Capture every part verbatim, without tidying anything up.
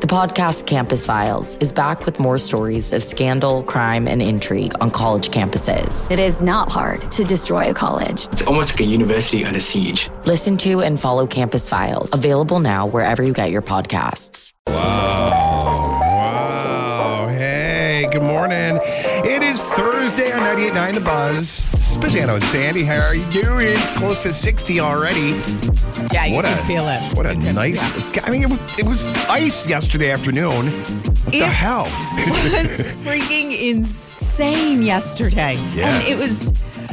podcast Campus Files is back with more stories of scandal, crime, and intrigue on college campuses. It is not hard to destroy a college. It's almost like a university under siege. Listen to and follow Campus Files, available now wherever you get your podcasts. Wow. Wow. Hey, good morning. It is Thursday on ninety-eight point nine The Buzz. This is Pizzano and Sandy. How are you doing? It's close to sixty already. Yeah, you what can a, feel it. What a can, nice... yeah. I mean, it was, it was ice yesterday afternoon. What It the hell? It was freaking insane yesterday. Yeah. And it was...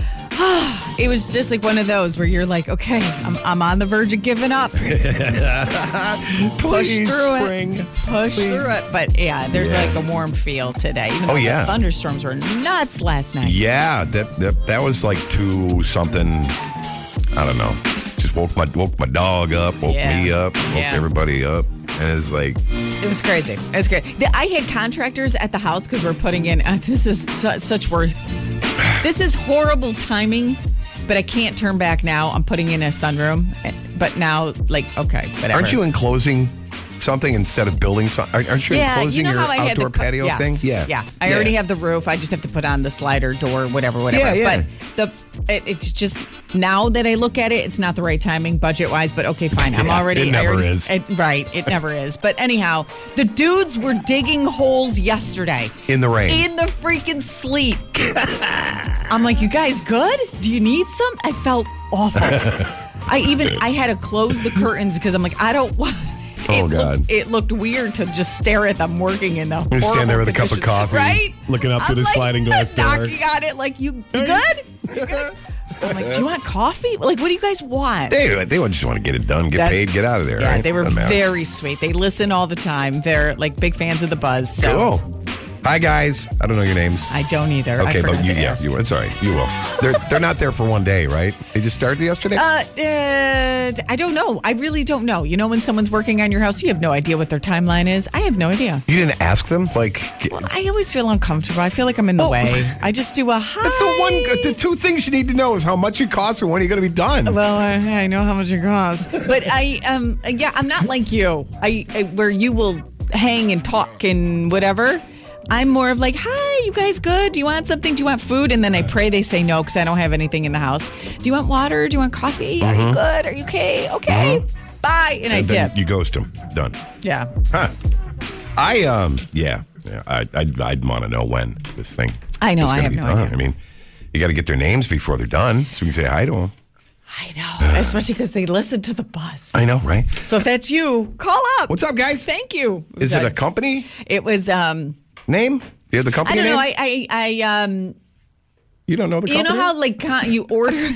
It was just like one of those where you're like, okay, I'm, I'm on the verge of giving up. Push Please, through spring. it. Push Please. through it. But yeah, there's Yeah. like a warm feel today. Even Oh, though yeah. the thunderstorms were nuts last night. Yeah, that, that that was like two something. I don't know. Just woke my woke my dog up, woke Yeah. me up, woke Yeah. everybody up, and it's like, It was crazy. It was great. The, I had contractors at the house because we're putting in. Uh, this is su- such worse. This is horrible timing, but I can't turn back now. I'm putting in a sunroom, but now, like, okay, whatever. aren't you enclosing something instead of building something? Aren't you Yeah, enclosing you know your how I had outdoor the co- patio yes. thing? Yeah, yeah. I already have the roof. I just have to put on the slider door, whatever, whatever. Yeah, yeah. But the it, it's just now that I look at it, it's not the right timing budget wise. But okay, fine. I'm Yeah, already. it never I already, is. It, right, it never is. But anyhow, the dudes were digging holes yesterday in the rain. in the freaking sleet. I'm like, you guys good? Do you need some? I felt awful. I even I had to close the curtains because I'm like, I don't want. Oh, it God. Looked, it looked weird to just stare at them working in the You stand there with a cup of conditions. coffee, right? looking up I'm through the like, sliding glass door. knocking on it like, you, you good? You good? I'm like, do you want coffee? Like, what do you guys want? They they just want to get it done, get That's- paid, get out of there. Yeah, right? they were Doesn't matter. very sweet. They listen all the time. They're like big fans of the Buzz. So Cool. Hi guys. I don't know your names. I don't either. I Okay, forgot but you, to yeah, ask. you, it's all right. You will. They're they're not there for one day, right? They just started yesterday. Uh, uh, I don't know. I really don't know. You know, when someone's working on your house, you have no idea what their timeline is. I have no idea. you didn't ask them, like. I always feel uncomfortable. I feel like I'm in the Oh. way. I just do a hi. That's the one. The two things you need to know is how much it costs and when you're going to be done. Well, I, I know how much it costs, but I um yeah, I'm not like you. I, I where you will hang and talk and whatever. I'm more of like, hi, you guys good? Do you want something? Do you want food? And then I pray they say no because I don't have anything in the house. Do you want water? Do you want coffee? Are you good? Are you okay? Okay. Bye. And, I and then dip. you ghost them. Done. Yeah. Huh. I um yeah. yeah I I'd, I'd want to know when this thing. I know, is I gonna have be no done. idea. I mean, you got to get their names before they're done, so we can say hi to them. I know, especially because they listen to the Buzz. I know, right? So if that's you, call up. What's up, guys? Thank you. Is it a company It was um. name? Do you have the I company don't name? know. I I I um. you don't know the You company? know how like con- you order.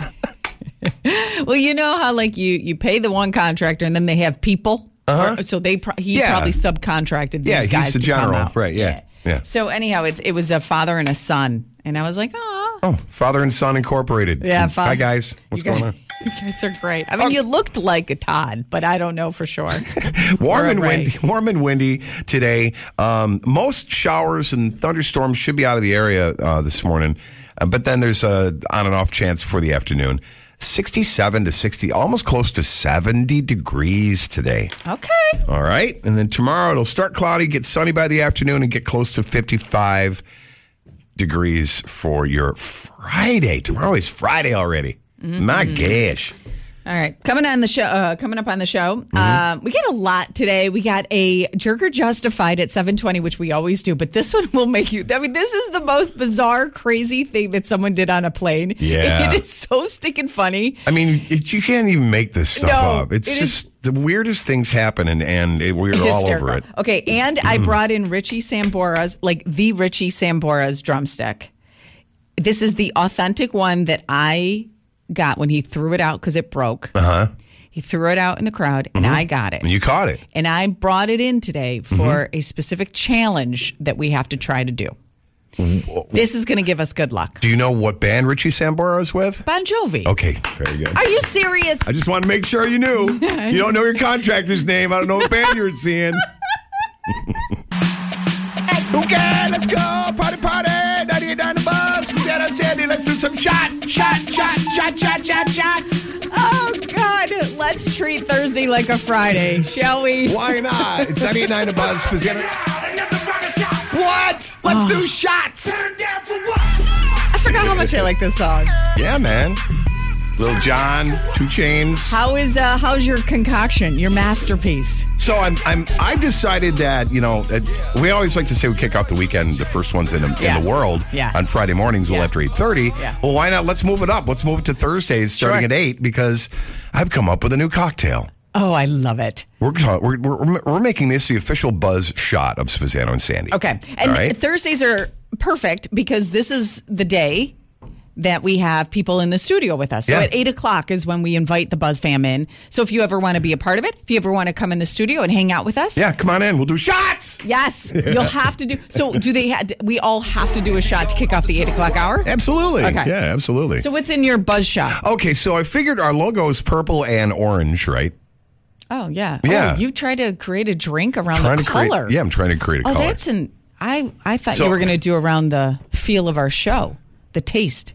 Well, you know how like you you pay the one contractor and then they have people. Uh-huh. Or- so they pro- he Yeah. probably subcontracted these Yeah, he's guys the to come general. out. Right, yeah, yeah. So anyhow, it's it was a father and a son, and I was like, oh, Oh, Father and Son Incorporated. Yeah, fa- Hi, guys. What's you guys, going on? You guys are great. I mean, you looked like a Todd, but I don't know for sure. Warm Or and a Ray. windy. Warm and windy today. Um, most showers and thunderstorms should be out of the area uh, this morning, uh, but then there's a on and off chance for the afternoon. sixty-seven to sixty, almost close to seventy degrees today. Okay. All right, and then tomorrow it'll start cloudy, get sunny by the afternoon, and get close to fifty-five degrees for your Friday. Tomorrow is Friday already. Mm-hmm. My gosh. All right, coming on the show. Uh, coming up on the show, Mm-hmm. um, we got a lot today. We got a Jerker Justified at seven twenty, which we always do, but this one will make you. I mean, this is the most bizarre, crazy thing that someone did on a plane. Yeah. It is so sticking funny. I mean, it, you can't even make this stuff No, up. It's it just the weirdest things happen, and, and it, we're all Hysterical. over it. Okay, and I brought in Richie Sambora's, like the Richie Sambora's drumstick. This is the authentic one that I got when he threw it out because it broke. Uh huh. He threw it out in the crowd, and I got it. And you caught it. And I brought it in today for a specific challenge that we have to try to do. This is going to give us good luck. Do you know what band Richie Sambora is with? Bon Jovi. Okay, very good. Are you serious? I just want to make sure you knew. You don't know your contractor's name. I don't know what band you're seeing. Okay, let's go. Party, party. ninety-eight point nine The Buzz. Dad and Sandy, let's do some shot, shot, shot, shot, shot, shot, shots. Oh, God. Let's Let's treat Thursday like a Friday, shall we? Why not? It's ninety-nine to Buzz. Spaziano. What? Let's oh. do shots. I forgot how much I like this song. Yeah, man. Lil Jon, Two Chainz. How is uh, how's your concoction, your masterpiece? So I'm I'm I've decided that you know uh, we always like to say we kick off the weekend the first ones in the, yeah. in the world yeah. on Friday mornings a little yeah. after eight thirty. Yeah. Well, why not? Let's move it up. Let's move it to Thursdays starting sure. at eight because I've come up with a new cocktail. Oh, I love it. We're we're we're, we're making this the official Buzz shot of Spaziano and Sandy. Okay, and right? Thursdays are perfect because this is the day that we have people in the studio with us. So yeah. at eight o'clock is when we invite the Buzz fam in. So if you ever want to be a part of it, if you ever want to come in the studio and hang out with us. Yeah, come on in. We'll do shots. Yes. Yeah. You'll have to do. So do they, ha- we all have to do a shot to kick off the eight o'clock hour? Absolutely. Okay. Yeah, absolutely. So what's in your Buzz shot? Okay, so I figured our logo is purple and orange, right? Oh, yeah. Yeah. Oh, you tried to create a drink around trying the to create, color. Yeah, I'm trying to create a oh, color. Oh, that's an, I, I thought So- you were going to do around the feel of our show, the taste.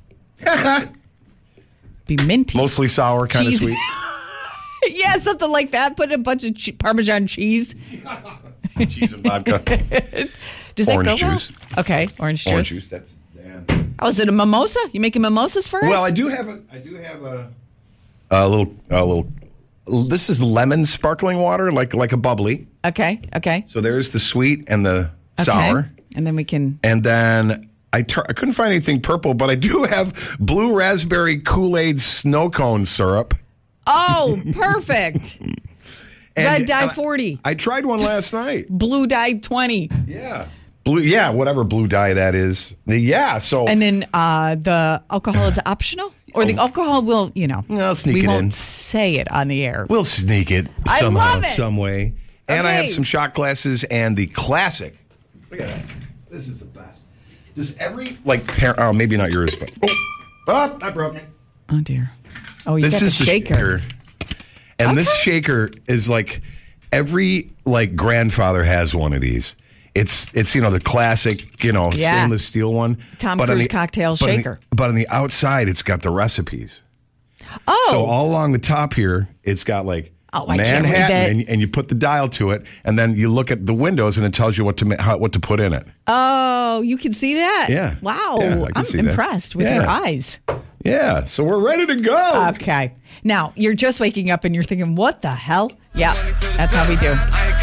Be minty. Mostly sour, kind Cheese. of sweet. Yeah, something like that. Put a bunch of che- Parmesan cheese. Cheese and vodka. Does that Orange go well? juice. Okay, orange juice. Orange juice. That's damn. Oh, is it a mimosa? You making mimosas for us? Well, I do have a. I do have a. A little. A little. This is lemon sparkling water, like like a bubbly. Okay. Okay. So there's the sweet and the okay. sour, and then we can. and then. I, tur- I couldn't find anything purple, but I do have blue raspberry Kool-Aid snow cone syrup. Oh, perfect. And- Red dye and I- forty. I tried one last night. Blue dye twenty. Yeah. Blue, yeah, whatever blue dye that is. The- Yeah, so. And then uh, the alcohol is optional? Or the alcohol will, you know. I'll sneak we it won't in. say it on the air. We'll sneak it I somehow, love it. some way. And I have Okay. some shot glasses and the classic. Look at this. This is the best. Does every, like, par- oh, maybe not yours, but. Oh, oh I broke it. Oh, dear. Oh, you This got is the shaker. shaker. And this Okay. shaker is like every like grandfather has one of these. It's it's you know the classic you know Yeah. stainless steel one. Tom But on Cruise the- cocktail but on the- shaker. but on the outside, it's got the recipes. Oh. So all along the top here, it's got like Oh, I can't read Manhattan, that. and, and you put the dial to it, and then you look at the windows, and it tells you what to ma- how, what to put in it. Oh, you can see that? Yeah. Wow. Yeah, I can I'm see that. impressed with Yeah. your eyes. Yeah, so we're ready to go. Okay. Now, you're just waking up and you're thinking, what the hell? Yeah, that's how we do.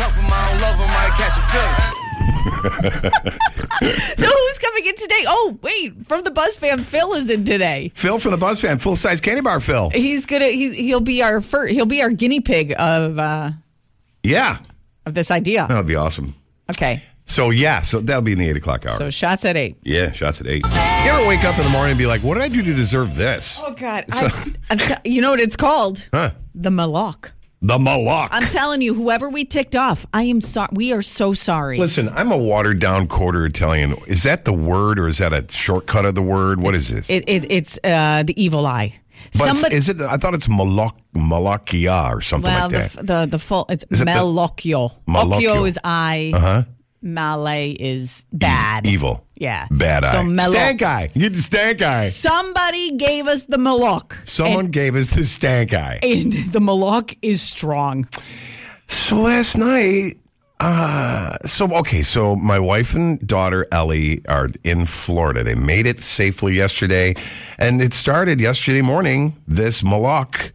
So who's coming in today? Oh, wait, from the Buzz fam, Phil is in today. Phil from the Buzz Fan, full size candy bar. Phil. He's gonna he's, he'll be our first, he'll be our guinea pig of uh, Yeah, of this idea. that would be awesome. Okay. So yeah, so that'll be in the eight o'clock hour. So shots at eight. Yeah, shots at eight. You ever wake up in the morning and be like, "What did I do to deserve this?" Oh God, I, I'm t- you know what it's called? Huh? The Malak. The Malak. I'm telling you, whoever we ticked off, I am sorry. We are so sorry. Listen, I'm a watered down quarter Italian. Is that the word, or is that a shortcut of the word? What is this? It, it, it's uh, the evil eye. but Somebody, is it? I thought it's Malak Malakia or something well, like that. the, the the full it's it the- Malocchio. Malocchio. Occhio is eye. Uh huh. Malay is bad. Evil. Yeah. Bad eye. So Malok. Stank eye. You the stank eye. Somebody gave us the Malok. Someone and, gave us the stank eye. and the Malok is strong. So last night, uh, so okay, so my wife and daughter Ellie are in Florida. They made it safely yesterday, and it started yesterday morning. This Malak,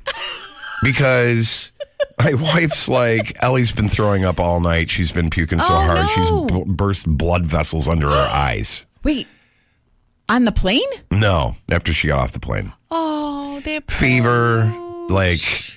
because my wife's like Ellie's been throwing up all night. She's been puking so Oh, hard no. she's b- burst blood vessels under her eyes. Wait, on the plane? No, after she got off the plane, Oh, they fever, like,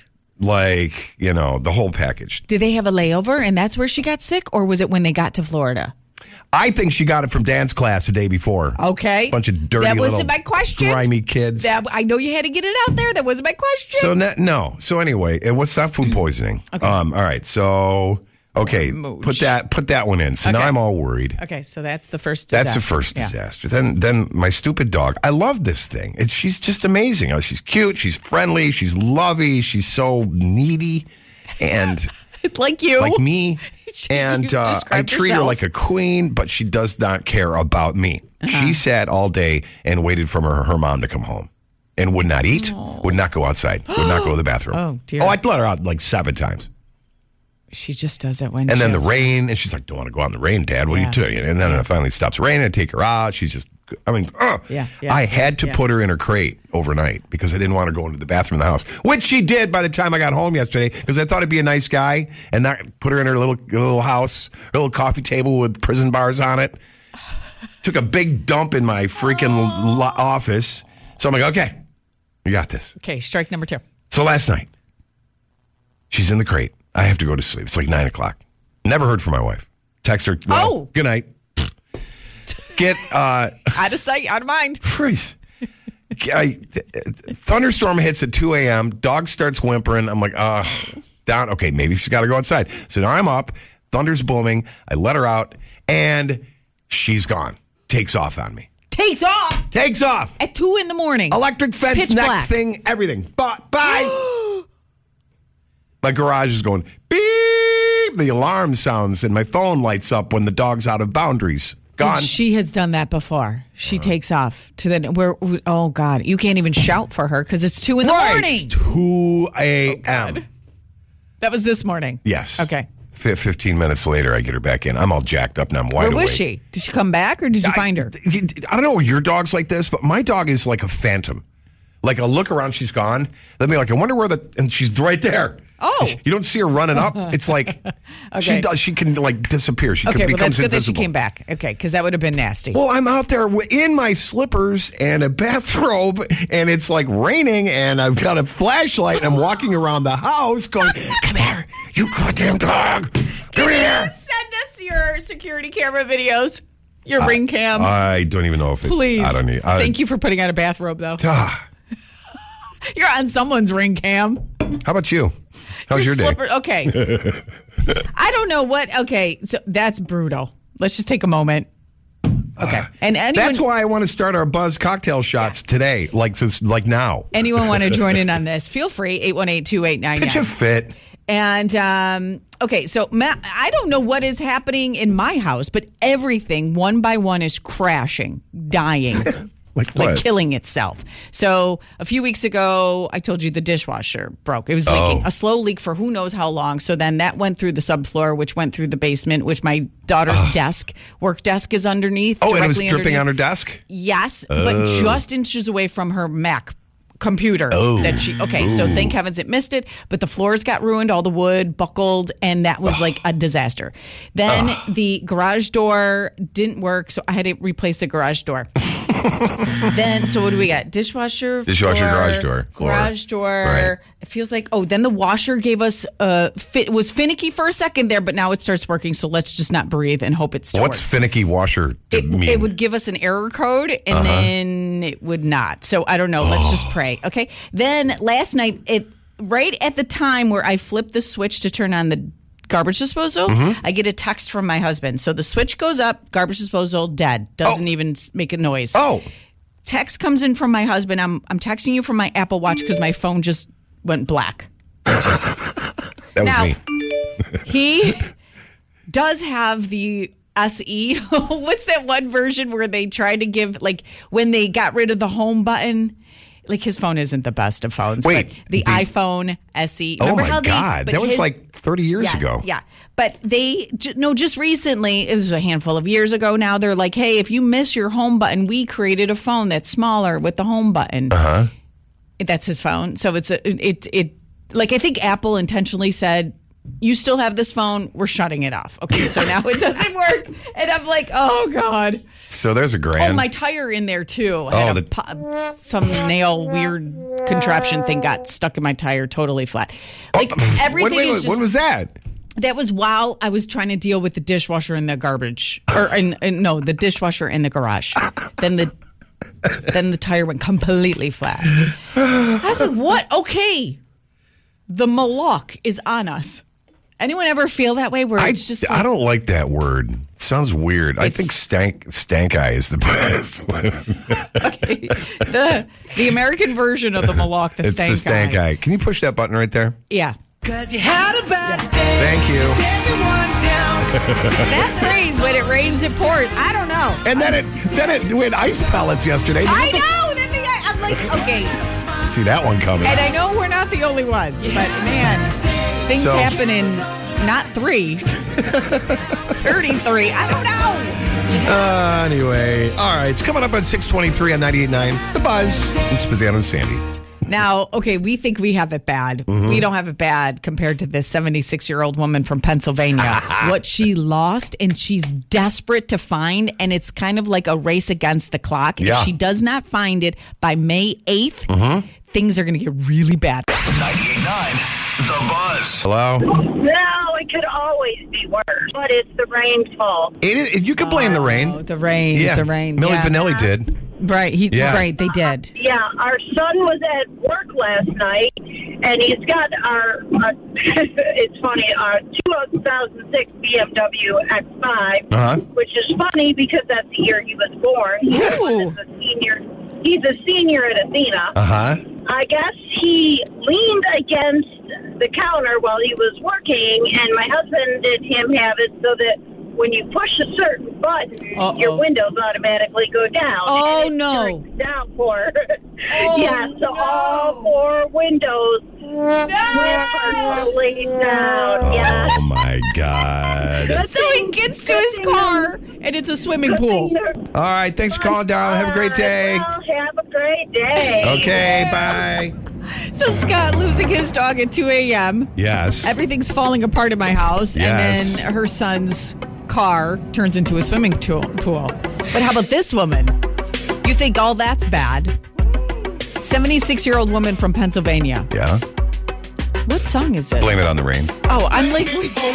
like you know, the whole package. Did they have a layover and that's where she got sick, or was it when they got to Florida? I think she got it from dance class the day before. Okay, Bunch of dirty That little wasn't my question. grimy kids. That I know you had to get it out there. That wasn't my question. so na- no. So anyway, it was not food poisoning. Okay. Um. All right. So okay, Mooch. put that put that one in. So now Okay. I'm all worried. okay, so that's the first disaster. That's the first Yeah. disaster. Then then my stupid dog. I love this thing. It's she's just amazing. Uh, She's cute. She's friendly. She's lovey. She's so needy, and Like you. like me. And You uh, I described treat her yourself. like a queen, but she does not care about me. She sat all day and waited for her, her mom to come home. and would not eat, oh. would not go outside, would not go to the bathroom. Oh, dear. Oh, I'd let her out like seven times. She just does it when And she then the has rain, and she's like, don't want to go out in the rain, Dad. What Yeah. are you doing? And then it finally stops raining. I take her out. She's just, I mean, uh, Yeah, yeah. I had to Yeah. put her in her crate overnight because I didn't want her going to the bathroom in the house, which she did by the time I got home yesterday because I thought I'd be a nice guy and not put her in her little little house, her little coffee table with prison bars on it. Took a big dump in my freaking Oh. lo- office. So I'm like, okay, you got this. Okay, strike number two. So last night, she's in the crate. I have to go to sleep. It's like nine o'clock. Never heard from my wife. Text her. Well, Oh. good night. Get uh, Out of sight, out of mind. freeze. I, thunderstorm hits at two a.m. Dog starts whimpering. I'm like, uh, down. Okay, maybe she's got to go outside. So now I'm up. Thunder's booming. I let her out, and she's gone. Takes off on me. Takes off Takes off. at two in the morning. Electric fence, Pitch neck black. thing, everything. Bye. Bye. My garage is going beep. The alarm sounds, and my phone lights up when the dog's out of boundaries. Gone. She has done that before. She takes off to the where. Oh God, you can't even shout for her because it's two in the right. morning. two a.m. That was this morning. Yes. Okay. F- fifteen minutes later, I get her back in. I'm all jacked up and I'm wide Where awake. was she? Did she come back or did you I, find her? I don't know. Your dog's like this, but my dog is like a phantom. Like I'll look around, she's gone. Let me like, I wonder where the, and she's right there. Oh. You don't see her running up. It's like, she Okay. does, she can like disappear. She Okay, can, well becomes that's good that she invisible. came back. Okay, because that would have been nasty. Well, I'm out there w- in my slippers and a bathrobe, and it's like raining, and I've got a flashlight, and I'm walking around the house going, come here, you goddamn dog. Come here. Send us your security camera videos, your ring cam, I don't even know if it, please. I don't need. I, Thank you for putting on a bathrobe, though. Ah, You're on someone's ring cam. how about you? How's your, day? slipper- Okay. I don't know what. Okay, so that's brutal. Let's just take a moment. Okay, and anyone, That's why I want to start our Buzz cocktail shots today, like this, like now. anyone want to join in on this? Feel free. eight one eight, two eight nine nine. Pitch a fit. And um, okay, so Matt, I don't know what is happening in my house, but everything one by one is crashing, dying. Like Like what? killing itself. So a few weeks ago, I told you the dishwasher broke. It was leaking, Oh. a slow leak for who knows how long. So then that went through the subfloor, which went through the basement, which my daughter's desk, work desk is underneath. Oh, and it was directly dripping underneath. on her desk? Yes, but just inches away from her Mac computer. Oh. That she okay. So thank heavens it missed it. But the floors got ruined, all the wood buckled, and that was like a disaster. Then the garage door didn't work, so I had to replace the garage door. Then, so what do we got? Dishwasher, Dishwasher, floor, garage door, floor. garage door. Right. It feels like oh, then the washer gave us uh, fit, was finicky for a second there, but now it starts working. So let's just not breathe and hope it still What's works. finicky washer to It, mean? it would give us an error code and Uh-huh. then it would not. So I don't know. Let's just pray. Okay. Then last night, it right at the time where I flipped the switch to turn on the garbage disposal, Mm-hmm. I get a text from my husband. So the switch goes up, garbage disposal dead, doesn't Oh. even s- make a noise. oh, Text comes in from my husband. I'm I'm texting you from my Apple Watch because my phone just went black. that was Now- me. He does have the S E. What's that one version where they tried to give, like, when they got rid of the home button? Like, his phone isn't the best of phones. Wait, but the, the- iPhone S E. Oh Remember my how they- God, but that was his- like thirty years yeah, ago. Yeah. But they, j- no, just recently, it was a handful of years ago now, they're like, hey, if you miss your home button, we created a phone that's smaller with the home button. Uh Uh-huh. huh. That's his phone. So it's a, it, it, like, I think Apple intentionally said, you still have this phone, we're shutting it off. Okay, so now it doesn't work. And I'm like, oh, God. So there's a grand. Oh, my tire in there, too. I Oh, had a the- po- some nail weird contraption thing got stuck in my tire, totally flat. Like, everything Wait, wait, is wait, just... when was that? That was while I was trying to deal with the dishwasher in the garbage, or in, in, no, the dishwasher in the garage. Then the then the tire went completely flat. I was like, "What? Okay, the Moloch is on us." Anyone ever feel that way? Where I, it's just I like, don't like that word. It sounds weird. I It's- think stank stank eye is the best. okay, the the American version of the Moloch, the it's stank the stank eye. eye. Can you push that button right there? Yeah, Cause you had a bad day. Thank you. Everyone down. that phrase when it rains it pours. I don't know. And then it then it we had ice pellets yesterday. I know. Then the, I'm like, okay. See that one coming. And I know we're not the only ones, but man, things So- happen in not three, thirty-three. I don't know. Uh, anyway, all right. It's coming up on six twenty-three on ninety-eight point nine. The Buzz. It's Spaziano and Sandy. Now, okay, we think we have it bad. Mm-hmm. We don't have it bad compared to this seventy-six-year-old woman from Pennsylvania. What she lost and she's desperate to find, and it's kind of like a race against the clock. Yeah. If she does not find it by May eighth, Mm-hmm. things are going to get really bad. ninety-eight point nine, The Buzz. Hello? No, it could always be worse, but it's the rain's fault. It is, you can blame the Oh, rain. the rain, Yeah. the rain. Millie yeah. Vanilli did. Right, he, Yeah. right, they did. Yeah, our son was at work last night, and he's got our, uh, it's funny, our two thousand six B M W X five, Uh-huh. which is funny because that's the year he was born. He's Ooh. a senior. He's a senior at Athena. Uh-huh. I guess he leaned against the counter while he was working, and my husband did him have it so that when you push a certain button, Uh-oh. your windows automatically go down. Oh, And it's no. during the downpour. Oh, yeah, so no. all four windows went partially down. Yeah. Oh, my God. Good So he thing- gets to good his thing car, and it's a swimming good pool. thing they're- All right. Thanks for calling, darling. Have a great day. Well, have a great day. Okay. Bye. So Scott losing his dog at two a.m. Yes. Everything's falling apart in my house, Yes. and then her son's car turns into a swimming tool, pool. But how about this woman? You think all that's bad? seventy-six-year-old woman from Pennsylvania. Yeah. What song is this? Blame it on the rain. Oh, I'm like,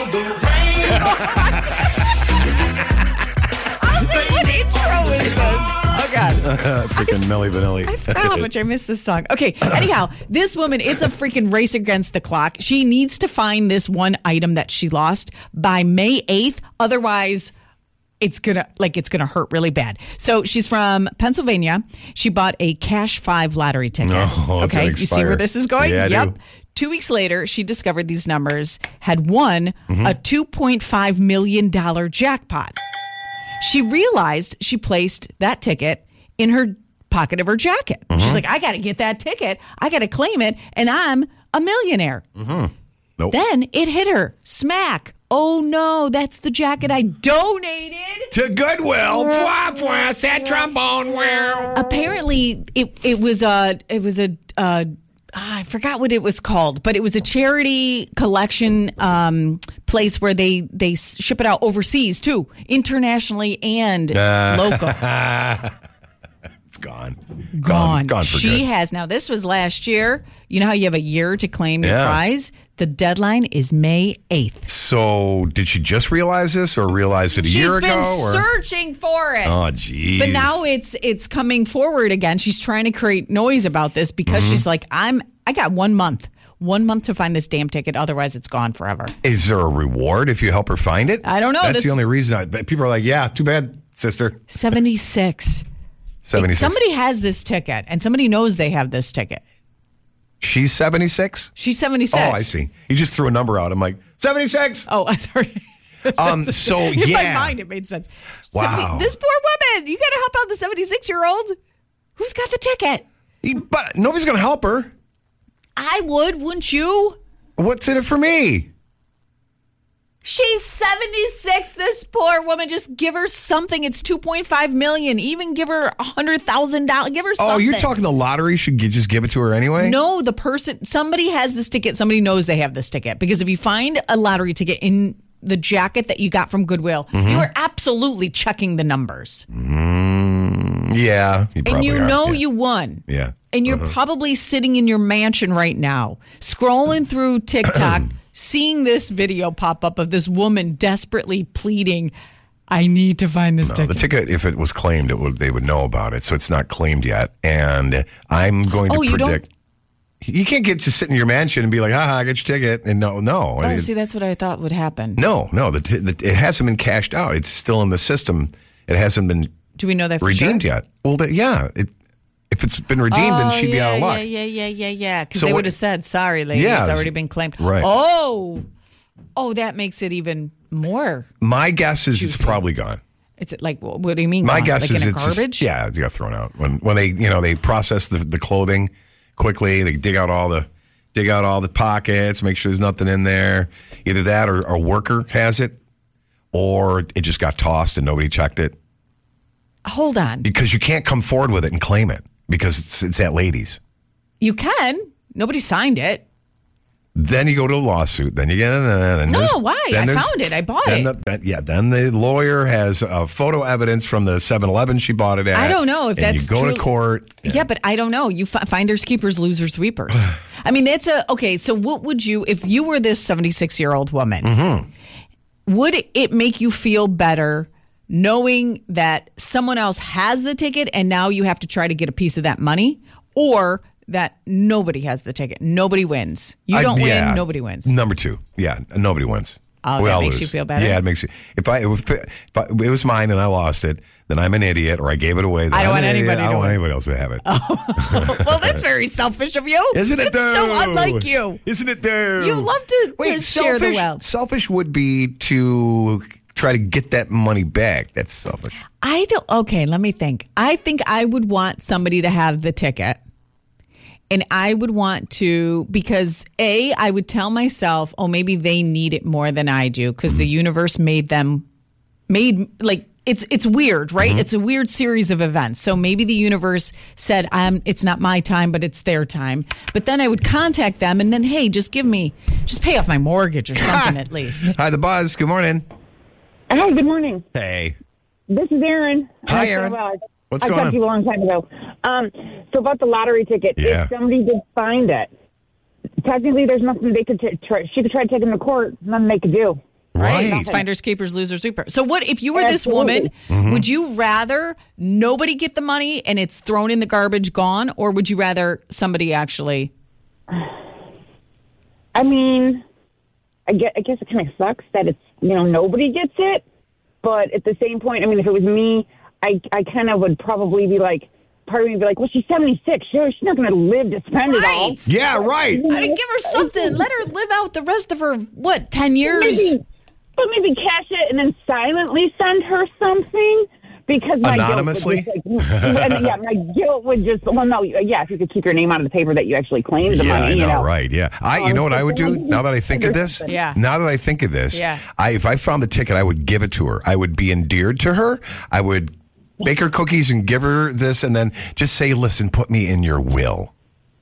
I was like, what intro is this? Oh, God. Freaking Millie Vanilli. I forgot how much I missed this song. Okay, anyhow, this woman, it's a freaking race against the clock. She needs to find this one item that she lost by May eighth. Otherwise, it's gonna like it's gonna hurt really bad. So she's from Pennsylvania. She bought a Cash Five lottery ticket. Oh, it's okay, gonna you see where expire. this is going? Yeah, I yep. do. Two weeks later, she discovered these numbers had won Mm-hmm. a two point five million dollars jackpot. She realized she placed that ticket in her pocket of her jacket. Mm-hmm. She's like, I got to get that ticket. I got to claim it, and I'm a millionaire. Nope. Then it hit her. Smack. Oh, no, that's the jacket I donated. To Goodwill. Wah, wah, sad trombone. Wow. Apparently, it it was a it was a uh, I forgot what it was called, but it was a charity collection um, place where they they ship it out overseas too, internationally and Uh. local. It's gone. Gone. Gone for she good. has now. This was last year. You know how you have a year to claim your Yeah. prize. The deadline is May eighth. So, did she just realize this or realize it a She's year been ago? Or? searching for it. Oh, geez. But now it's it's coming forward again. She's trying to create noise about this because Mm-hmm. she's like, I'm I got one month. One month to find this damn ticket, otherwise it's gone forever. Is there a reward if you help her find it? I don't know. That's This- the only reason. I, but people are like, yeah, too bad, sister. seventy-six. seventy-six. Somebody has this ticket and somebody knows they have this ticket. She's seventy-six? She's seventy-six. Oh, I see. He just threw a number out. I'm like, seventy-six? Oh, I'm sorry. Um, so, In yeah. my mind, it made sense. Wow. seventy this poor woman, you got to help out the seventy-six-year-old. Who's got the ticket? He- But nobody's going to help her. I would, wouldn't you? What's in it for me? She's seventy-six. This poor woman, just give her something. It's two point five million dollars. Even give her one hundred thousand dollars. Give her something. Oh, you're talking the lottery? Should you just give it to her anyway? No, the person, somebody has this ticket. Somebody knows they have this ticket. Because if you find a lottery ticket in the jacket that you got from Goodwill, Mm-hmm. you are absolutely checking the numbers. Mm, yeah. You And probably you are. know yeah. you won. Yeah. And you're Uh-huh. probably sitting in your mansion right now, scrolling through TikTok, seeing this video pop up of this woman desperately pleading, I need to find this No, ticket. the ticket, if it was claimed, it would they would know about it. So it's not claimed yet. And I'm going to Oh, you don't- predict. You can't get to sit in your mansion and be like, "Ha, I got your ticket," and no, no, Oh, I mean, see, that's what I thought would happen. no, no. The, t- the it hasn't been cashed out. It's still in the system. It hasn't been Do we know that for redeemed sure? yet. Well, the, yeah. It, if it's been redeemed, then she'd yeah, be out of luck. Yeah, yeah, yeah, yeah, yeah. Because So they what- would have said, sorry, lady, Yeah, it's it's- already been claimed. right. Oh, oh, that makes it even more. My guess is Juicy. it's probably gone. Is it like, what do you mean? My gone? guess like is in a it's just- garbage? yeah, it got thrown out when when they you know they process the, the clothing quickly. They dig out all the dig out all the pockets, make sure there's nothing in there. Either that or a worker has it, or it just got tossed and nobody checked it. Hold on. Because you can't come forward with it and claim it because it's it's that lady's. You can. Nobody signed it. Then you go to a lawsuit. Then you get then No, there's- why? then I there's- found it. I bought then it. The, then- yeah, then the lawyer has uh, photo evidence from the seven eleven she bought it at. I don't know if and that's you go true. to court. Yeah. but I don't know. You fi- finders, keepers, losers, sweepers. I mean, that's a okay. So, what would you, if you were this seventy-six-year-old woman, Mm-hmm. would it make you feel better knowing that someone else has the ticket and now you have to try to get a piece of that money, or that nobody has the ticket, nobody wins? You I- don't yeah. win, nobody wins. Number two, yeah, nobody wins. Oh, We that all makes lose. you feel better? Yeah, it makes you. If I if, it- if I, it was mine and I lost it, then I'm an idiot, or I gave it away. Then I don't I'm want an idiot. anybody I to don't want win. anybody else to have it. Well, that's very selfish of you. Isn't it? It's so though? unlike you. Isn't it? Though? You love to, Wait, to share the selfish- wealth. Selfish would be to try to get that money back. That's selfish. I don't. Okay, let me think. I think I would want somebody to have the ticket. And I would want to, because A, I would tell myself, oh, maybe they need it more than I do because the universe made them, made, like, it's it's weird, right? It's a weird series of events. So maybe the universe said, um, it's not my time, but it's their time. But then I would contact them and then, hey, just give me, just pay off my mortgage or something at least. Hi, the Buzz. Good morning. Hi, good morning. Hey. This is Aaron. Hi, It's been a Aaron. while. What's I going talked on? to you a long time ago. Um, so about the lottery ticket, Yeah. if somebody did find it, technically there's nothing they could t- try. She could try to take them to court. Nothing they could do. Right. It's finders, keepers, losers, sweepers. So what if you were this woman, Absolutely. would you rather nobody get the money and it's thrown in the garbage, gone, or would you rather somebody actually? I mean, I guess, I guess it kind of sucks that it's, you know, nobody gets it. But at the same point, I mean, if it was me, I, I kind of would probably be like, part of me would be like, well, she's seventy-six. Sure, she's not going to live to spend it all. Right. Yeah, right. I mean, give her something. Let her live out the rest of her, what, ten years? Maybe, but maybe cash it and then silently send her something. Because my Anonymously? guilt would just, like, yeah, my guilt would just, well, no, yeah, if you could keep your name out of the paper that you actually claimed the Yeah, money, I know, you know. right? Yeah, I. You know what I would do now that I think of this? Yeah. Now that I think of this, Yeah. I if I found the ticket, I would give it to her. I would be endeared to her. I would bake her cookies and give her this, and then just say, "Listen, put me in your will."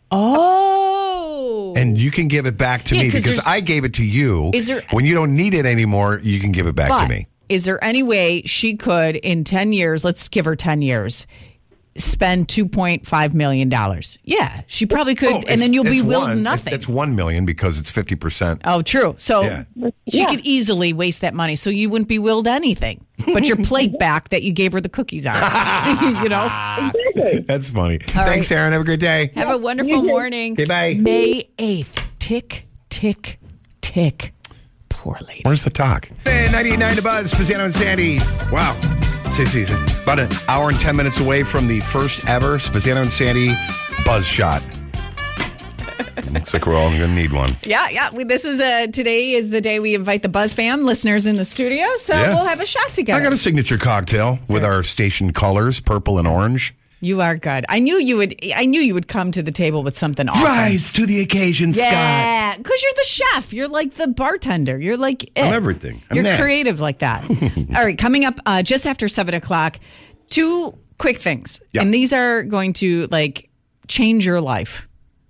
Oh. And you can give it back to Yeah, me 'cause because there's- I gave it to you. Is there- when you don't need it anymore, you can give it back But to me. is there any way she could, in ten years, let's give her ten years, spend two point five million dollars? Yeah, she probably could. Oh, and it's- then you'll be it's willed one- nothing. It's one million because it's fifty percent. Oh, true. So Yeah. she Yeah. could easily waste that money. So you wouldn't be willed anything but your plate back that you gave her the cookies on. You know? That's funny. All Thanks, right. Aaron. Have a great day. Have a wonderful morning. Okay, bye. May eighth. Tick, tick, tick. Poor lady. Where's the talk? Hey, ninety-eight point nine The Buzz, Spaziano and Sandy. Wow. See, see, see. About an hour and ten minutes away from the first ever Spaziano and Sandy Buzz Shot. Looks like we're all going to need one. Yeah, yeah. We, this is uh today is the day we invite the Buzz fam listeners in the studio, so Yeah. we'll have a shot together. I got a signature cocktail with our station colors, purple and orange. You are good. I knew you would. I knew you would come to the table with something awesome. Rise to the occasion, Scott. Yeah, because you're the chef. You're like the bartender. You're like it. I'm everything. I'm you're that. creative like that. All right, coming up uh, just after seven o'clock, two quick things, Yeah. and these are going to like change your life.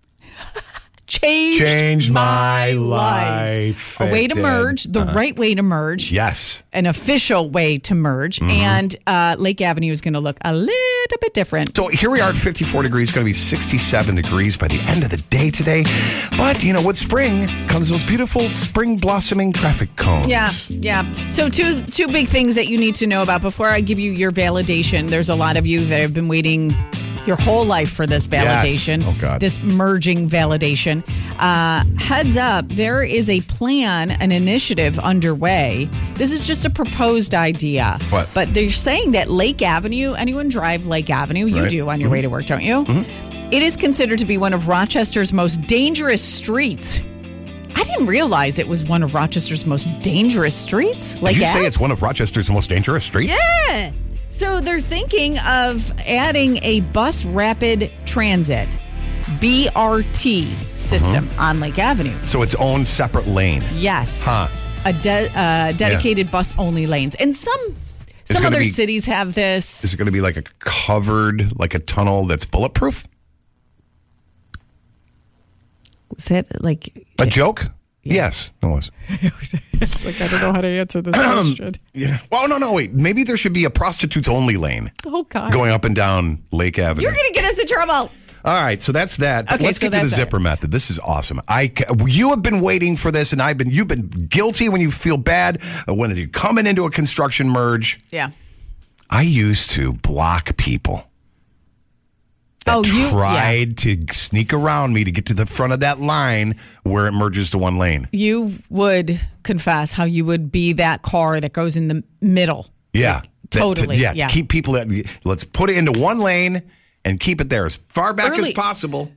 Change Changed my life. A way to It did. merge, the Uh-huh. right way to merge. Yes. An official way to merge, Mm-hmm. and uh, Lake Avenue is going to look a little bit different. So here we are at fifty-four degrees, going to be sixty-seven degrees by the end of the day today. But, you know, with spring comes those beautiful spring blossoming traffic cones. Yeah, yeah. So two two big things that you need to know about before I give you your validation. There's a lot of you that have been waiting your whole life for this validation. Yes. Oh, God. This merging validation. Uh, heads up, there is a plan, an initiative underway. This is just a proposed idea. What? But they're saying that Lake Avenue, anyone drive Lake Avenue? You Right. do on your way to work, don't you? It is considered to be one of Rochester's most dangerous streets. I didn't realize it was one of Rochester's most dangerous streets. Like Did you say Ave? it's one of Rochester's most dangerous streets? Yeah. So they're thinking of adding a bus rapid transit, B R T system Mm-hmm. on Lake Avenue. So its own separate lane. Yes. Huh. A de- uh, dedicated Yeah. bus-only lanes. And some some gonna other be- cities have this. Is it going to be like a covered, like a tunnel that's bulletproof? Was that like... A joke? Yes, it was. like, I don't know how to answer this question. Yeah. Well, no, no, wait. Maybe there should be a prostitutes-only lane Oh, God. going up and down Lake Avenue. You're going to get us in trouble. All right, so that's that. Okay, Let's so get to the that's it. zipper method. This is awesome. I ca- you have been waiting for this, and I've been. You've been guilty when you feel bad uh, when you're coming into a construction merge. Yeah. I used to block people that Oh, you- tried to sneak around me to get to the front of that line where it merges to one lane. You would confess how you would be that car that goes in the middle. Yeah, Like, That- to- totally. yeah, yeah. to keep people. At, let's put it into one lane and keep it there as far back Early- as possible.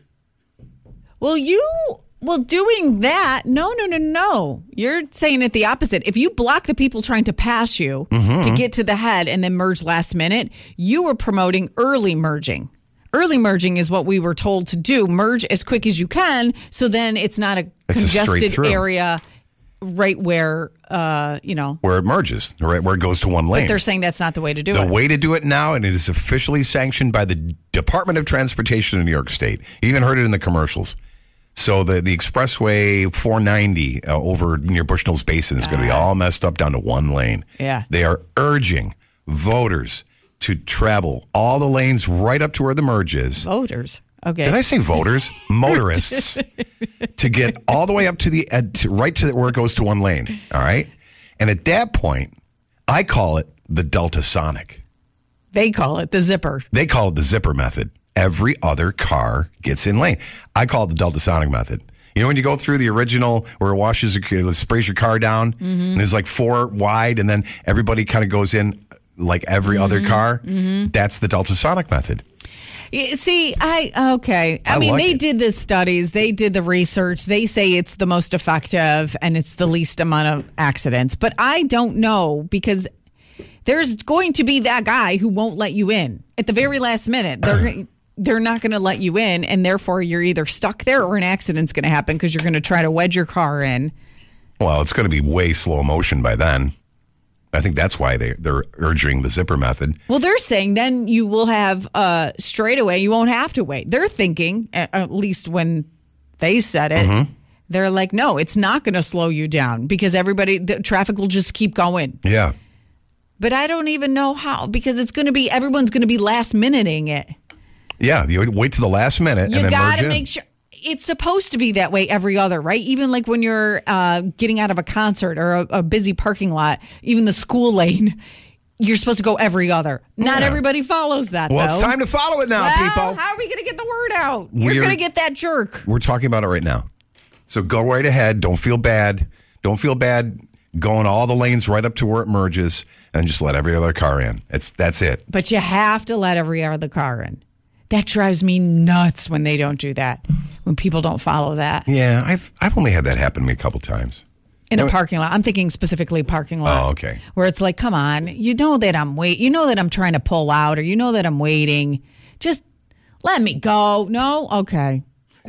Well, you, well, doing that, no, no, no, no. You're saying it the opposite. If you block the people trying to pass you Mm-hmm. to get to the head and then merge last minute, you were promoting early merging. Early merging is what we were told to do. Merge as quick as you can, so then it's not a It's a straight congested through. area right where, uh, you know. Where it merges, right where it goes to one lane. But they're saying that's not the way to do The it. way to do it now, and it is officially sanctioned by the Department of Transportation in New York State. You even heard it in the commercials. So the, the expressway four ninety uh, over near Bushnell's Basin is going to be all messed up down to one lane. Yeah. They are urging voters to travel all the lanes right up to where the merge is. Voters. Okay. Did I say voters? Motorists. To get all the way up to the, uh, to, right to where it goes to one lane. All right. And at that point, I call it the Delta Sonic. They call it the zipper. They call it the zipper method. Every other car gets in lane. I call it the Delta Sonic method. You know, when you go through the original where it washes, it sprays your car down, and there's like four wide, and then everybody kind of goes in like every other car. That's the Delta Sonic method. Yeah, see, I okay. I, I mean, like they it. did the studies, they did the research. They say it's the most effective and it's the least amount of accidents. But I don't know because there's going to be that guy who won't let you in at the very last minute. They're they're not going to let you in, and therefore you're either stuck there or an accident's going to happen because you're going to try to wedge your car in. Well, it's going to be way slow motion by then. I think that's why they, they're urging the zipper method. Well, they're saying then you will have uh, straightaway. You won't have to wait. They're thinking, at at least when they said it, Mm-hmm. they're like, no, it's not going to slow you down because everybody, the traffic will just keep going. Yeah. But I don't even know how because it's going to be everyone's going to be last minuting it. Yeah. You wait to the last minute You and then got merge to in. make sure. It's supposed to be that way every other, right? Even like when you're uh, getting out of a concert or a, a busy parking lot, even the school lane, you're supposed to go every other. Not Yeah. everybody follows that, Well, though. it's time to follow it now, well, people. how are we going to get the word out? You're We're- going to get that jerk. We're talking about it right now. So go right ahead. Don't feel bad. Don't feel bad going all the lanes right up to where it merges and just let every other car in. It's That's it. But you have to let every other car in. That drives me nuts when they don't do that, when people don't follow that. Yeah, I've I've only had that happen to me a couple times. In a No. parking lot. I'm thinking specifically parking lot. Oh, okay. Where it's like, come on, you know that I'm wait. You know that I'm trying to pull out, or you know that I'm waiting. Just let me go. No, okay.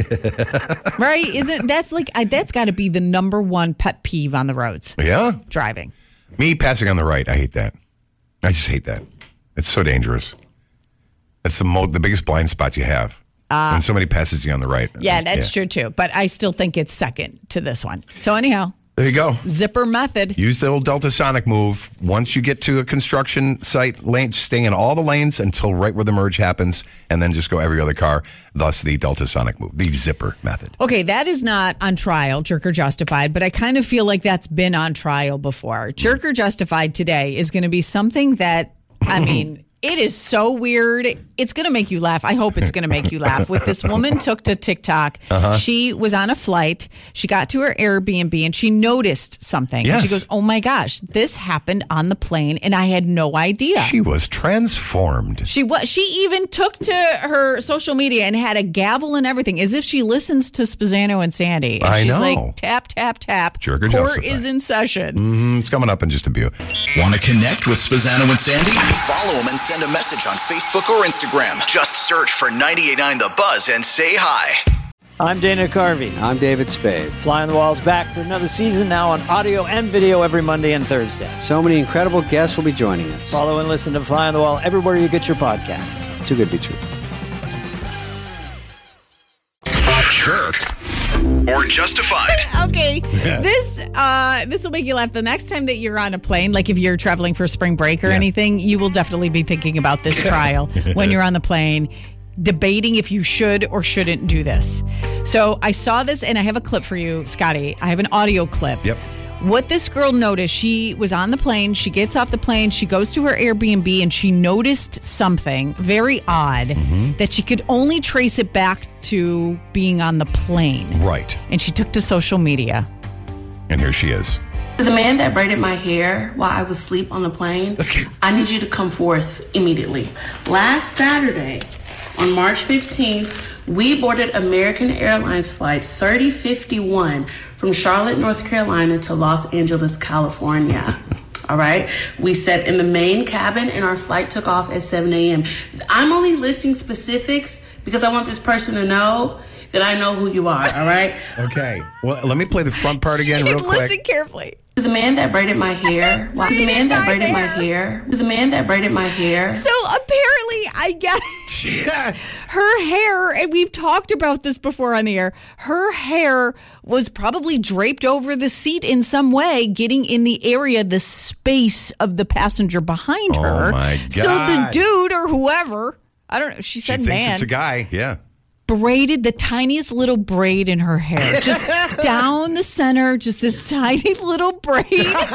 Right? Isn't that's like I, that's got to be the number one pet peeve on the roads? Yeah? Driving. Me passing on the right, I hate that. I just hate that. It's so dangerous. It's the mo- the biggest blind spot you have. when somebody passes you on the right. Yeah, that's true too. But I still think it's second to this one. So anyhow. There you go. Zipper method. Use the old Delta Sonic move. Once you get to a construction site, lane, stay in all the lanes until right where the merge happens, and then just go every other car. Thus, the Delta Sonic move, the zipper method. Okay, that is not on trial, Jerk or Justified, but I kind of feel like that's been on trial before. Jerk or Justified today is going to be something that, I mean, It is so weird. It's going to make you laugh. I hope it's going to make you laugh. What this woman took to TikTok, uh-huh. she was on a flight. She got to her Airbnb and she noticed something. Yes. And she goes, oh my gosh, this happened on the plane and I had no idea. She was transformed. She was. She even took to her social media and had a gavel and everything, as if she listens to Spazzano and Sandy. And I she's know. like, tap, tap, tap. Jerk or Court justify. is in session. Mm-hmm. It's coming up in just a few. Want to connect with Spazzano and Sandy? Follow them and send a message on Facebook or Instagram. Just search for ninety-eight point nine The Buzz and say hi. I'm Dana Carvey. I'm David Spade. Fly on the Wall's back for another season, now on audio and video every Monday and Thursday. So many incredible guests will be joining us. Follow and listen to Fly on the Wall everywhere you get your podcasts. Too good to be true. Jerk or justified. Okay, yeah. this uh, this will make you laugh. The next time that you're on a plane, like if you're traveling for spring break or yeah. anything, you will definitely be thinking about this trial when you're on the plane, debating if you should or shouldn't do this. So I saw this, and I have a clip for you, Scotty. I have an audio clip. Yep. What this girl noticed, she was on the plane, she gets off the plane, she goes to her Airbnb, and she noticed something very odd mm-hmm. that she could only trace it back to being on the plane. Right. And she took to social media. And here she is. To the man that braided my hair while I was asleep on the plane, okay. I need you to come forth immediately. Last Saturday, on March fifteenth, we boarded American Airlines flight thirty fifty-one from Charlotte, North Carolina to Los Angeles, California. All right. We sat in the main cabin and our flight took off at seven a.m. I'm only listing specifics because I want this person to know that I know who you are. All right. Okay. Well, let me play the front part again real quick. Listen carefully. To the man that braided my hair. Wow. To the man that braided my hair. To the man that braided my hair. So apparently, I guess yeah. her hair, and we've talked about this before on the air, her hair was probably draped over the seat in some way, getting in the area, the space of the passenger behind her. Oh, my God. So the dude or whoever, I don't know, she said she thinks man. It's a guy, yeah. Braided the tiniest little braid in her hair, just down the center, just this tiny little braid.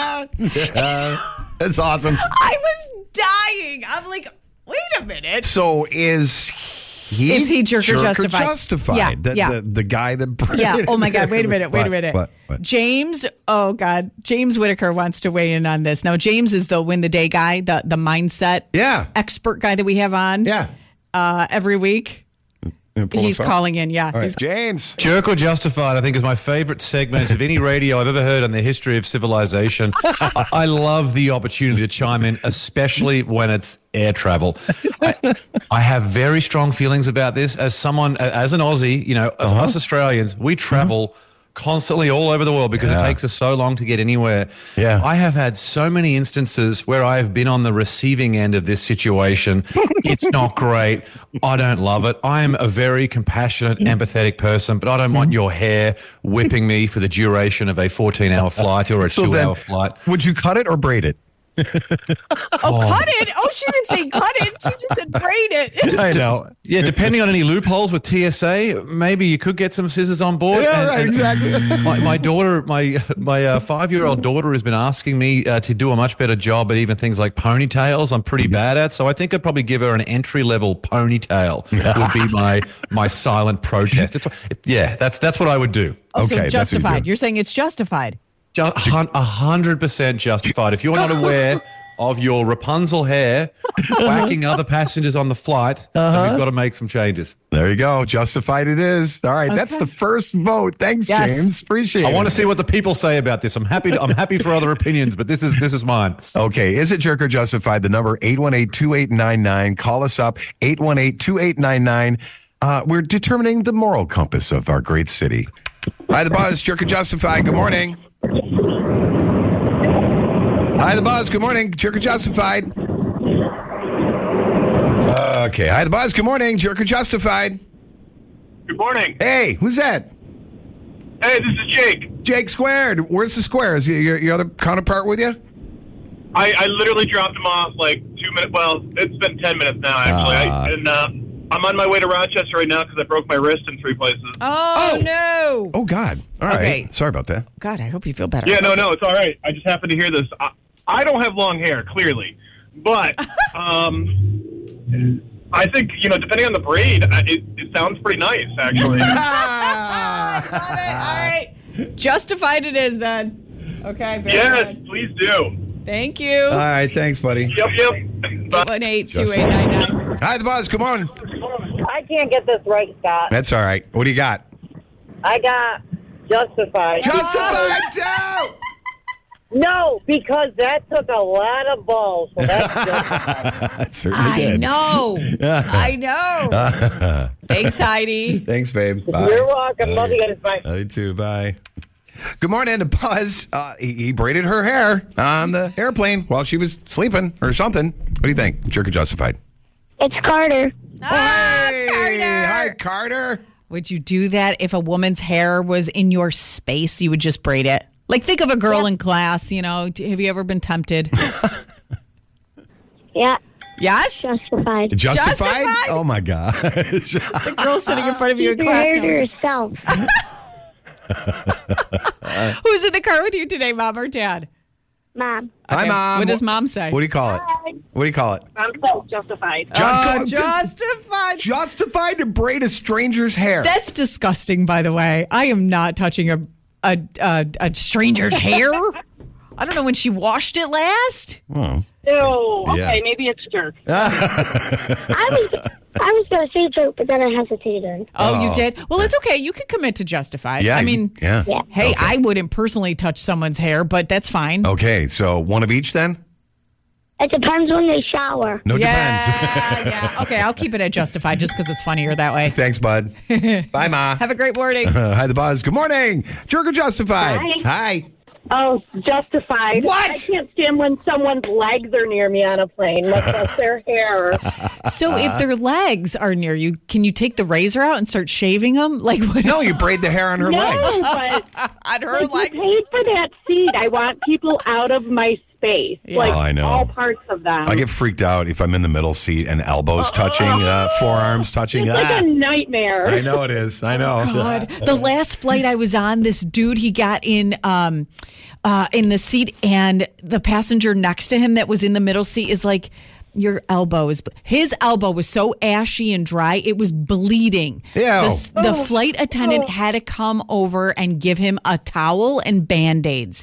Yeah, that's awesome. I was dying. I'm like, wait a minute. So is he? Is he jerk, jerk or justified? Or justified? Yeah, the, yeah. The, the guy that braided. Yeah. Oh my God. Wait a minute. Wait what, a minute. What, what? James. Oh God. James Whitaker wants to weigh in on this. Now, James is the win the day guy, the the mindset yeah. expert guy that we have on. Yeah. Uh, every week. He's calling in, yeah. Right. He's James. Jerk or Justified, I think, is my favorite segment of any radio I've ever heard in the history of civilization. I, I love the opportunity to chime in, especially when it's air travel. I, I have very strong feelings about this. As someone, as an Aussie, you know, as uh-huh. us Australians, we travel mm-hmm. constantly all over the world because yeah. it takes us so long to get anywhere. Yeah. I have had so many instances where I have been on the receiving end of this situation. It's not great. I don't love it. I am a very compassionate, empathetic person, but I don't want your hair whipping me for the duration of a fourteen-hour flight or a so two-hour then, flight. Would you cut it or braid it? oh, oh, cut it. Oh, she didn't say cut it. She just said braid it. I know. Yeah, depending on any loopholes with T S A, maybe you could get some scissors on board. Yeah, and, right, and exactly. My, my daughter, my my uh, five-year-old daughter has been asking me uh, to do a much better job at even things like ponytails. I'm pretty bad at, so I think I'd probably give her an entry-level ponytail would be my my silent protest. It's, it, yeah, that's that's what I would do. Oh, okay, so justified. You're saying it's justified. A hundred percent justified. If you're not aware of your Rapunzel hair whacking other passengers on the flight, uh-huh. then we've got to make some changes. There you go. Justified it is. All right. Okay. That's the first vote. Thanks, yes. James. Appreciate it. I want to see what the people say about this. I'm happy to, I'm happy for other opinions, but this is this is mine. Okay. Is it jerk or justified? The number eight one eight, two eight nine nine. Call us up, eight one eight, two eight nine nine. Uh, we're determining the moral compass of our great city. Hi, The Buzz. Jerk or justified. Good morning. Hi, The Buzz. Good morning. Jerk or justified? Uh, okay. Hi, The Buzz. Good morning. Jerk or justified? Good morning. Hey, who's that? Hey, this is Jake. Jake Squared. Where's the square? Is your, your other counterpart with you? I, I literally dropped him off like two minutes. Well, it's been ten minutes now, actually. Uh, I, and uh, I'm on my way to Rochester right now because I broke my wrist in three places. Oh, oh. no. Oh, God. All right. Okay. Sorry about that. God, I hope you feel better. Yeah, no, no, it's all right. I just happened to hear this. I, I don't have long hair, clearly. But um, I think, you know, depending on the braid, I- it, it sounds pretty nice, actually. I love it. All right. Justified it is then. Okay. Very Yes, good. please do. Thank you. All right, thanks, buddy. Yep, yep. eight one eight, two eight nine nine. Hi, the Buzz. Come on. I can't get this right, Scott. That's all right. What do you got? I got Justified. Justified too! No, because that took a lot of balls. So that's Justified. It certainly I did. know. I know. Thanks, Heidi. Thanks, babe. Bye. You're welcome. Love you guys. Bye. Love you too. Bye. Good morning to Buzz. Uh, he, he braided her hair on the airplane while she was sleeping or something. What do you think? Jerk or Justified? It's Carter. Ah, Hey, Carter. Hi, Carter. Would you do that if a woman's hair was in your space? You would just braid it. Like, think of a girl in class, you know. Have you ever been tempted? Yeah. Yes? Justified. Justified? Justified? Oh, my gosh. The girl sitting in front of you in Keep your class. hair to knows. yourself. Who's in the car with you today, Mom or Dad? Mom. Hi, Okay, Mom. What does Mom say? What do you call it? What do you call it? I'm so Justified. Oh, Ju- justified. Justified to braid a stranger's hair. That's disgusting, by the way. I am not touching a a a, a stranger's hair. I don't know when she washed it last. Oh. Ew. Okay, Yeah. maybe it's jerk. I was I was going to say joke, but then I hesitated. Oh, Oh. you did? Well, it's okay. You can commit to Justified. Yeah, I you- mean, yeah. Yeah. hey, Okay. I wouldn't personally touch someone's hair, but that's fine. Okay, so one of each then? It depends when they shower. No, yeah, depends. yeah. Okay, I'll keep it at Justified just because it's funnier that way. Thanks, bud. Bye, Ma. Have a great morning. Hi, the Buzz. Good morning. Jerk or Justified? Hi. Hi. Oh, Justified. What? I can't stand when someone's legs are near me on a plane, much less their hair. So if their legs are near you, can you take the razor out and start shaving them? Like what? No, you braid the hair on her No, legs. but on her like, legs. you paid for that seat. I want people out of my space. Yeah. Like Oh, I know. all parts of them. I get freaked out if I'm in the middle seat and elbows touching, uh, forearms touching. It's like Ah. a nightmare. I know it is. I know. God, the last flight I was on, this dude he got in um, uh, in the seat, and the passenger next to him that was in the middle seat is like, your elbow is. His elbow was so ashy and dry, it was bleeding. Ew. The, the Oh. flight attendant Oh. had to come over and give him a towel and Band-Aids.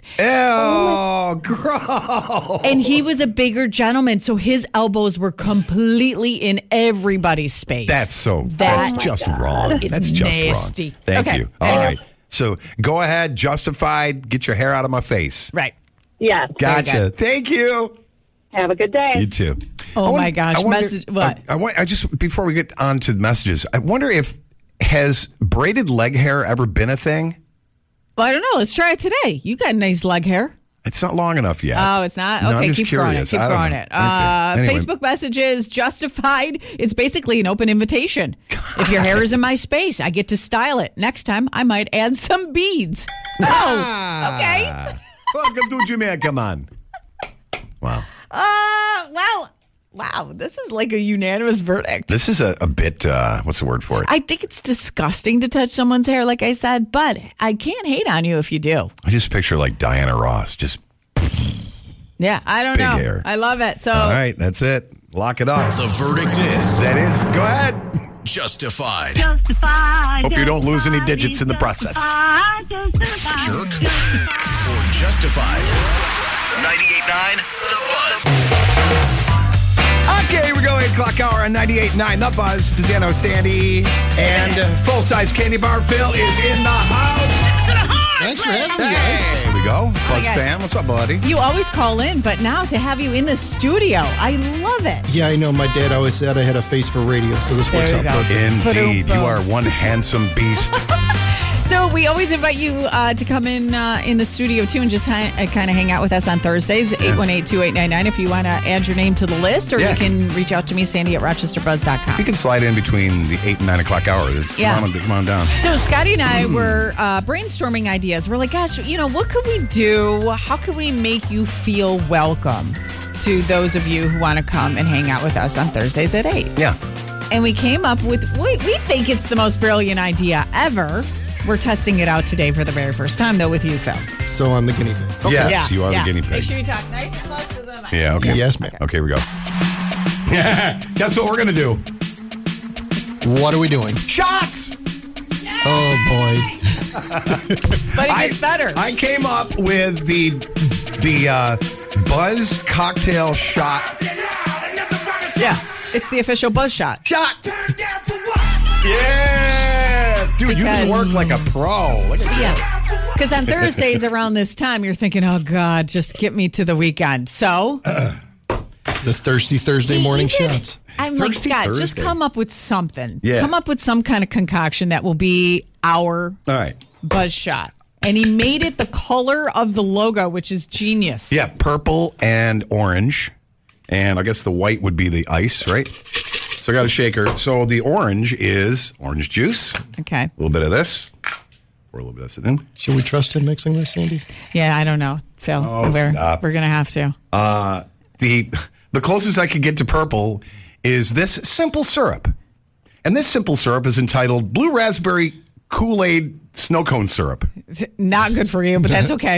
Ew, gross. And he was a bigger gentleman, so his elbows were completely in everybody's space. That's so. That that's just wrong. is That's just nasty. wrong. Thank Okay. you. All Anyway. right. So go ahead, Justified. Get your hair out of my face. Right. Yes. Gotcha. Thank you. Have a good day. You too. Oh I wonder- my gosh, I wonder- message- what? I, I, want- I just before we get on to the messages, I wonder if has braided leg hair ever been a thing? Well, I don't know. Let's try it today. You got nice leg hair. It's not long enough yet. Oh, it's not? No, I'm Okay, just keep growing it. curious. Keep I don't growing know. it. Uh, Okay. Anyway. Facebook messages, Justified. It's basically an open invitation. If your hair is in my space, I get to style it. Next time, I might add some beads. Oh, okay. Welcome to Jamaica, man. Wow. Uh, well, wow. This is like a unanimous verdict. This is a, a bit, uh, what's the word for it? I think it's disgusting to touch someone's hair, like I said, but I can't hate on you if you do. I just picture like Diana Ross. Just, Yeah, I don't Big know. hair. I love it. So, all right, that's it. Lock it up. The verdict is That is. Go ahead. Justified. Justified. Hope you don't lose any digits in the process. Jerk or Justified. ninety-eight point nine The Buzz. Okay, here we go. eight o'clock hour on ninety-eight point nine The Buzz. Pizzano Sandy and uh, full-size candy bar Phil is in the house. Thanks for having me, guys. There we go. Buzz God. fam. What's up, buddy? you always call in, but now to have you in the studio, I love it. Yeah, I know. My dad always said I had a face for radio, so this There works you out go. perfect. Indeed. You are one handsome beast. So we always invite you uh, to come in uh, in the studio too and just ha- uh, kind of hang out with us on Thursdays, eight one eight, two eight nine nine if you want to add your name to the list, or Yeah. you can reach out to me, Sandy at rochester buzz dot com. You can slide in between the eight and nine o'clock hour. This, Yeah. Come on, come on down. So Scotty and I were uh, brainstorming ideas. We're like, gosh, you know, what could we do? How could we make you feel welcome to those of you who want to come and hang out with us on Thursdays at eight? Yeah. And we came up with, we, we think it's the most brilliant idea ever. We're testing it out today for the very first time, though, with you, Phil. So I'm the guinea pig. Okay. Yes, Yeah, you are yeah. the guinea pig. Make sure you talk nice and close to the mic. Yeah, okay. Yes, ma'am. Okay, here we go. Yeah. Guess what we're going to do? What are we doing? Shots! Oh, boy. But it gets I, better. I came up with the the uh, Buzz cocktail shot. Yeah, it's the official Buzz shot. Shot! Yeah! Dude, Because- you work like a pro. Look at Yeah. Because on Thursdays around this time, you're thinking, oh, God, just get me to the weekend. So The thirsty Thursday morning You did it. shots. I'm like, Thirsty Scott, just Thursday. come up with something. Yeah. Come up with some kind of concoction that will be our All right. Buzz shot. And he made it the color of the logo, which is genius. Yeah, purple and orange. And I guess the white would be the ice, right? So I got a shaker. So the orange is orange juice. Okay. A little bit of this. Pour a little bit of this in. Should we trust him mixing this, Sandy? Yeah, I don't know, Phil. Oh, we're stop. we're going to have to. Uh, the the closest I could get to purple is this simple syrup. And this simple syrup is entitled Blue Raspberry Kool-Aid Snow Cone Syrup. It's not good for you, but that's okay.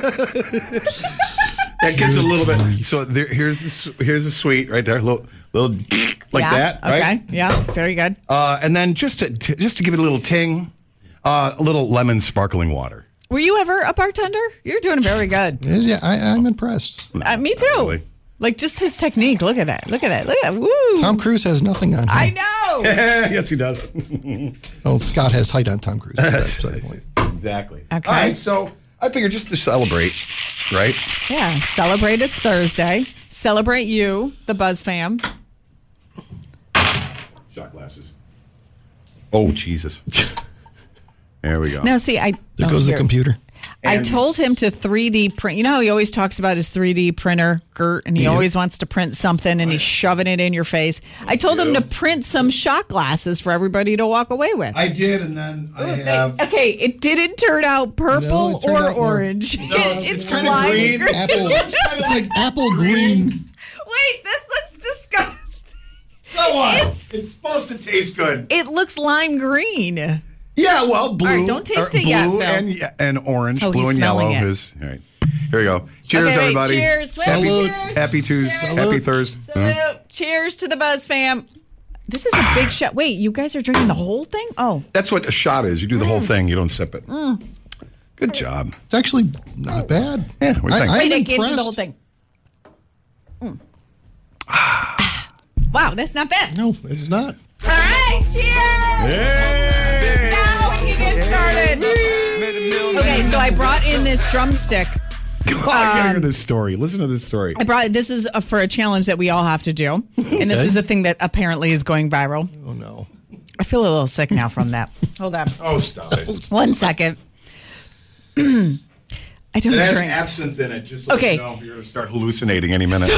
That gets a little bit. So there, here's the s- here's the sweet right there, little little like yeah, that, right? Okay. Yeah. Very good. Uh, and then just to, to just to give it a little ting, uh, a little lemon sparkling water. Were you ever a bartender? You're doing very good. Yeah, I, I'm impressed. Uh, me too. really. Like just his technique. Look at that. Look at that. Look at that. Woo. Tom Cruise has nothing on him. I know. Yes, he does. Oh, Scott has height on Tom Cruise. That's the point. Exactly. Okay. All right. So I figured just to celebrate, right? Yeah. Celebrate it's Thursday. Celebrate you, the Buzz fam. Shot glasses. Oh Jesus. There we go. Now, see, I. There oh, goes the here. computer. I And- told him to three D print. You know how he always talks about his three D printer, Gert, and he Yep. always wants to print something and he's shoving it in your face. I told him to print some shot glasses for everybody to walk away with. I did, and then I have. Okay, it didn't turn out purple No, it turned or out more- orange. No, it's it's it's kind of lime green. Apple. It's like apple green. Wait, this looks disgusting. So what? It's- It's supposed to taste good. It looks lime green. Yeah, well, blue. All right, don't taste or it yet, Blue Phil. and, and orange, Oh, blue he's and yellow smelling it. is. All right. Here we go. Cheers, Okay, wait, everybody. cheers. Wait, Happy, cheers. happy Tuesday. Cheers. Happy Thursday. Salute. Huh? Cheers to the Buzz fam. This is a big shot. Wait, you guys are drinking the whole thing? Oh. That's what a shot is. You do the whole thing. You don't sip it. Mm. Good job. It's actually not bad. Yeah, what do you think? I, Wait, I'm I gave you the impressed. whole thing. Mm. Wow, that's not bad. No, it's not. All right, cheers! Now we can get started. Okay, so I brought in this drumstick. Oh, I gotta hear Um, this story. Listen to this story. I brought this is a, for a challenge that we all have to do, and this Okay. is a thing that apparently is going viral. Oh, no. I feel a little sick now from that. Hold on, Oh, stop it. one second. I don't It has drink. absinthe in it. Just so Okay. you know, you're going to start hallucinating any minute.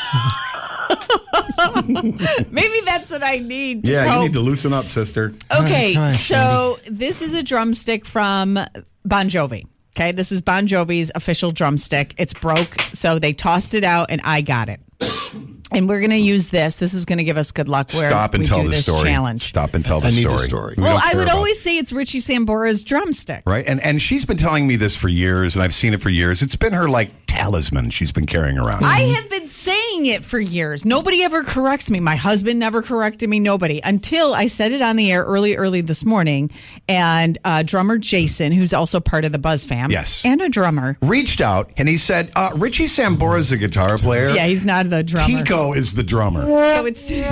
Maybe that's what I need. To yeah, cope. you need to loosen up, sister. Okay, Come on, so this is a drumstick from Bon Jovi. Okay, this is Bon Jovi's official drumstick. It's broke, so they tossed it out, and I got it. And we're going to use this. This is going to give us good luck where Stop and we tell do the this story. challenge. Stop and tell the I need story. the story. We Well, don't I care would about- always say it's Richie Sambora's drumstick. Right, and and she's been telling me this for years, and I've seen it for years. It's been her like talisman she's been carrying around. I have been saying it for years. Nobody ever corrects me. My husband never corrected me. Nobody. Until I said it on the air early, early this morning. And uh, drummer Jason, who's also part of the Buzz fam. Yes. And a drummer. Reached out and he said, uh, "Richie Sambora's a guitar player. Yeah, he's not the drummer. Tico is the drummer." So it's. But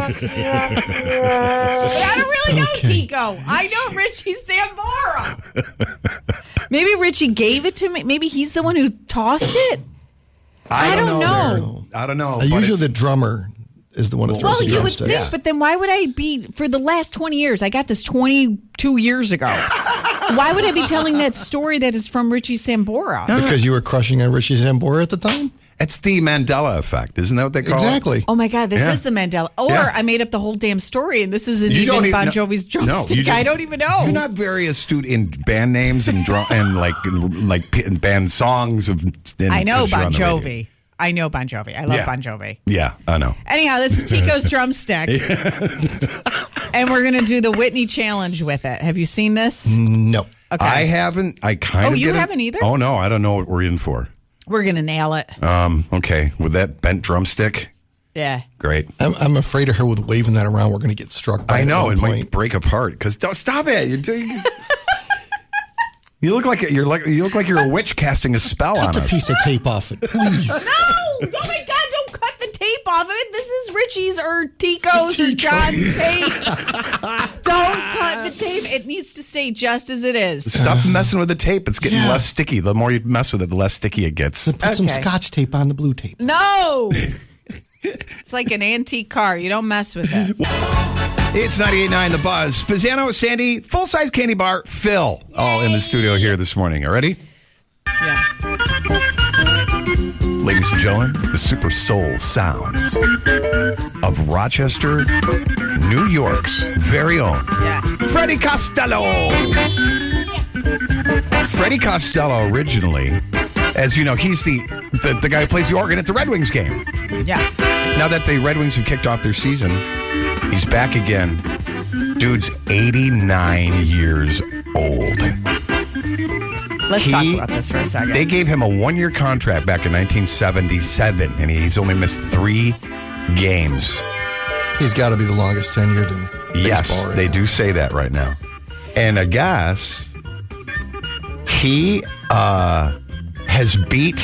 I don't really know Tico. I know Richie Sambora. Maybe Richie gave it to me. Maybe he's the one who tossed it. I don't know. I don't know. Uh, but usually it's- the drummer is the one that throws Well, the you would drumstick. think, but then why would I be for the last twenty years? I got this twenty-two years ago. Why would I be telling that story that is from Richie Sambora? Because you were crushing on Richie Zambora at the time? It's the Mandela effect, isn't that what they call Exactly. it? Oh my God, this Yeah. is the Mandela. Or Yeah. I made up the whole damn story, and this isn't You even don't Bon even know- Jovi's No, you drumstick. just- I don't even know. You're not very astute in band names and drum and like in, like p- band songs of. And I know that you're Bon on the radio. Jovi. I know Bon Jovi. I love Yeah. Bon Jovi. Yeah, I know. Anyhow, this is Tico's drumstick. And we're going to do the Whitney challenge with it. Have you seen this? No. Okay. I haven't. I kind of. Oh, you get it. haven't either? Oh no, I don't know what we're in for. We're going to nail it. Um. Okay, with that bent drumstick. Yeah. Great. I'm, I'm afraid of her with waving that around. We're going to get struck by I know. it. It might break apart. Because don't stop it. You're doing. You look like you're like you look like you're a witch casting a spell Cut on the us. piece of tape off it, please. No! Oh my God! Don't cut the tape off of it. This is Richie's or Tico's or John's tape. Don't cut the tape. It needs to stay just as it is. Stop messing with the tape. It's getting Yeah. less sticky. The more you mess with it, the less sticky it gets. Put some Okay. Scotch tape on the blue tape. No. It's like an antique car. You don't mess with it. It's ninety-eight point nine The Buzz. Pizzano, Sandy, full-size candy bar, Phil, all in the studio here this morning. Are ready? Yeah. Ladies and gentlemen, the super soul sounds of Rochester, New York's very own Yeah. Freddie Costello. Freddie Costello originally, as you know, he's the, the, the guy who plays the organ at the Red Wings game. Yeah. Now that the Red Wings have kicked off their season, he's back again. Dude's eighty-nine years old. Let's He- talk about this for a second. They gave him a one-year contract back in nineteen seventy-seven, and he's only missed three games. He's got to be the longest tenured in Yes, baseball right they now. do say that right now. And I guess he uh, has beat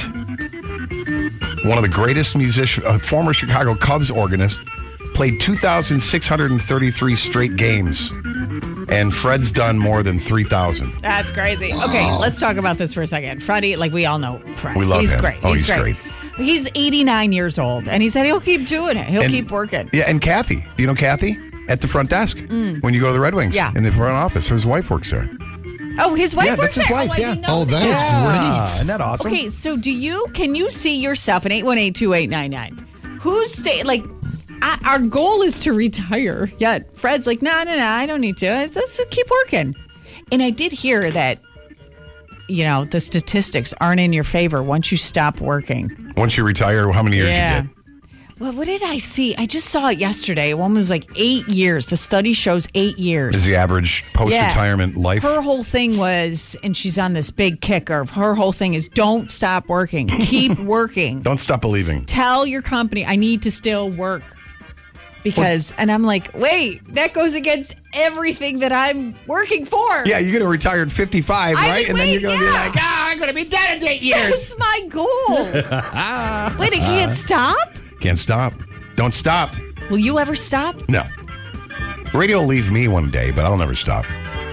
one of the greatest musicians, a former Chicago Cubs organist, played two thousand six hundred thirty-three straight games. And Fred's done more than three thousand. That's crazy. Okay, let's talk about this for a second. Freddie, like we all know Fred. We love he's him. Great. Oh, he's, he's great. He's eighty-nine years old, and he said he'll keep doing it. He'll And- keep working. Yeah, and Kathy. Do you know Kathy? At the front desk Mm. when you go to the Red Wings. Yeah. In the front office. His wife works there. Oh, his wife Yeah, works that's his there? wife, Oh, I yeah. didn't know Oh, that is Yeah. great. Isn't that awesome? Okay, so do you, can you see yourself in eight one eight, two eight nine nine? Who's stay, like, I, our goal is to retire. Yet Fred's like, no, no, no, I don't need to. Let's let's keep working. And I did hear that, you know, the statistics aren't in your favor once you stop working. Once you retire, how many years Yeah. you get? Well, what did I see? I just saw it yesterday. One was like eight years. The study shows eight years. Is the average post-retirement Yeah. life? Her whole thing was, and she's on this big kicker. Her whole thing is don't stop working. Keep working. Don't stop believing. Tell your company I need to still work. Because, and I'm like, wait, that goes against everything that I'm working for. Yeah, you're going to retire at fifty-five, I right? mean, and then wait, you're going to yeah. be like, ah, I'm going to be dead in eight years. That's my goal. Wait, I can't stop? Can't stop. Don't stop. Will you ever stop? No. Radio will leave me one day, but I'll never stop.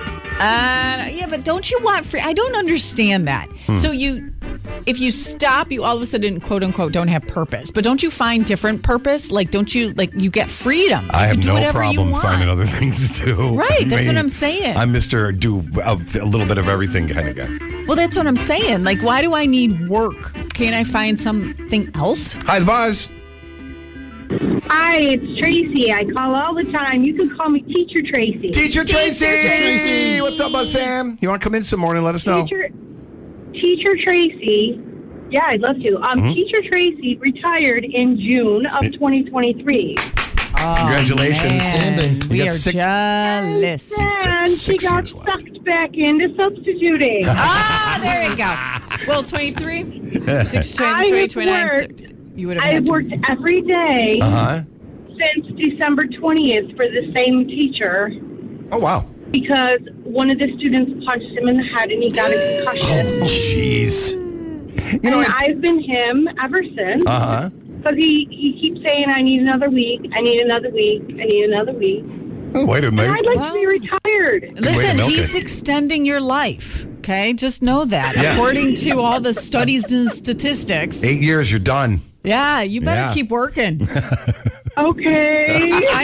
Uh, yeah, but don't you want free? I don't understand that. Hmm. So you, if you stop, you all of a sudden, quote unquote, don't have purpose. But don't you find different purpose? Like, don't you like you get freedom? I You have can do no whatever you problem want. finding other things to do. Right, that's Me, what I'm saying. I'm Mister Do a, a little bit of everything kind of guy. Well, that's what I'm saying. Like, why do I need work? Can't I find something else? Hi, the Buzz. Hi, it's Tracy. I call all the time. You can call me Teacher Tracy. Teacher Tracy. Tracy. What's up, Buzz fam? You want to come in some morning? Let us know. Teacher, Teacher Tracy. Yeah, I'd love to. Um, Mhm. Teacher Tracy retired in June of twenty twenty-three. Congratulations. Man, You we got are sick- jealous. And she six got years left. sucked back into substituting. Ah, there you go. Well, twenty-three, six, I twenty-three, have twenty-nine. worked, You would have I had have to- worked every day Uh-huh. since December twentieth for the same teacher Oh, wow. because one of the students punched him in the head and he got a concussion. Oh, jeez. You know, and I've been him ever since. uh-huh. Because he, he keeps saying, I need another week, I need another week, I need another week. Oh, wait a And minute. I'd like to be retired. way to Listen, milk he's it. extending your life. Okay, just know that. Yeah. According to all the studies and statistics. Eight years, you're done. Yeah, you better Yeah. keep working. Okay. I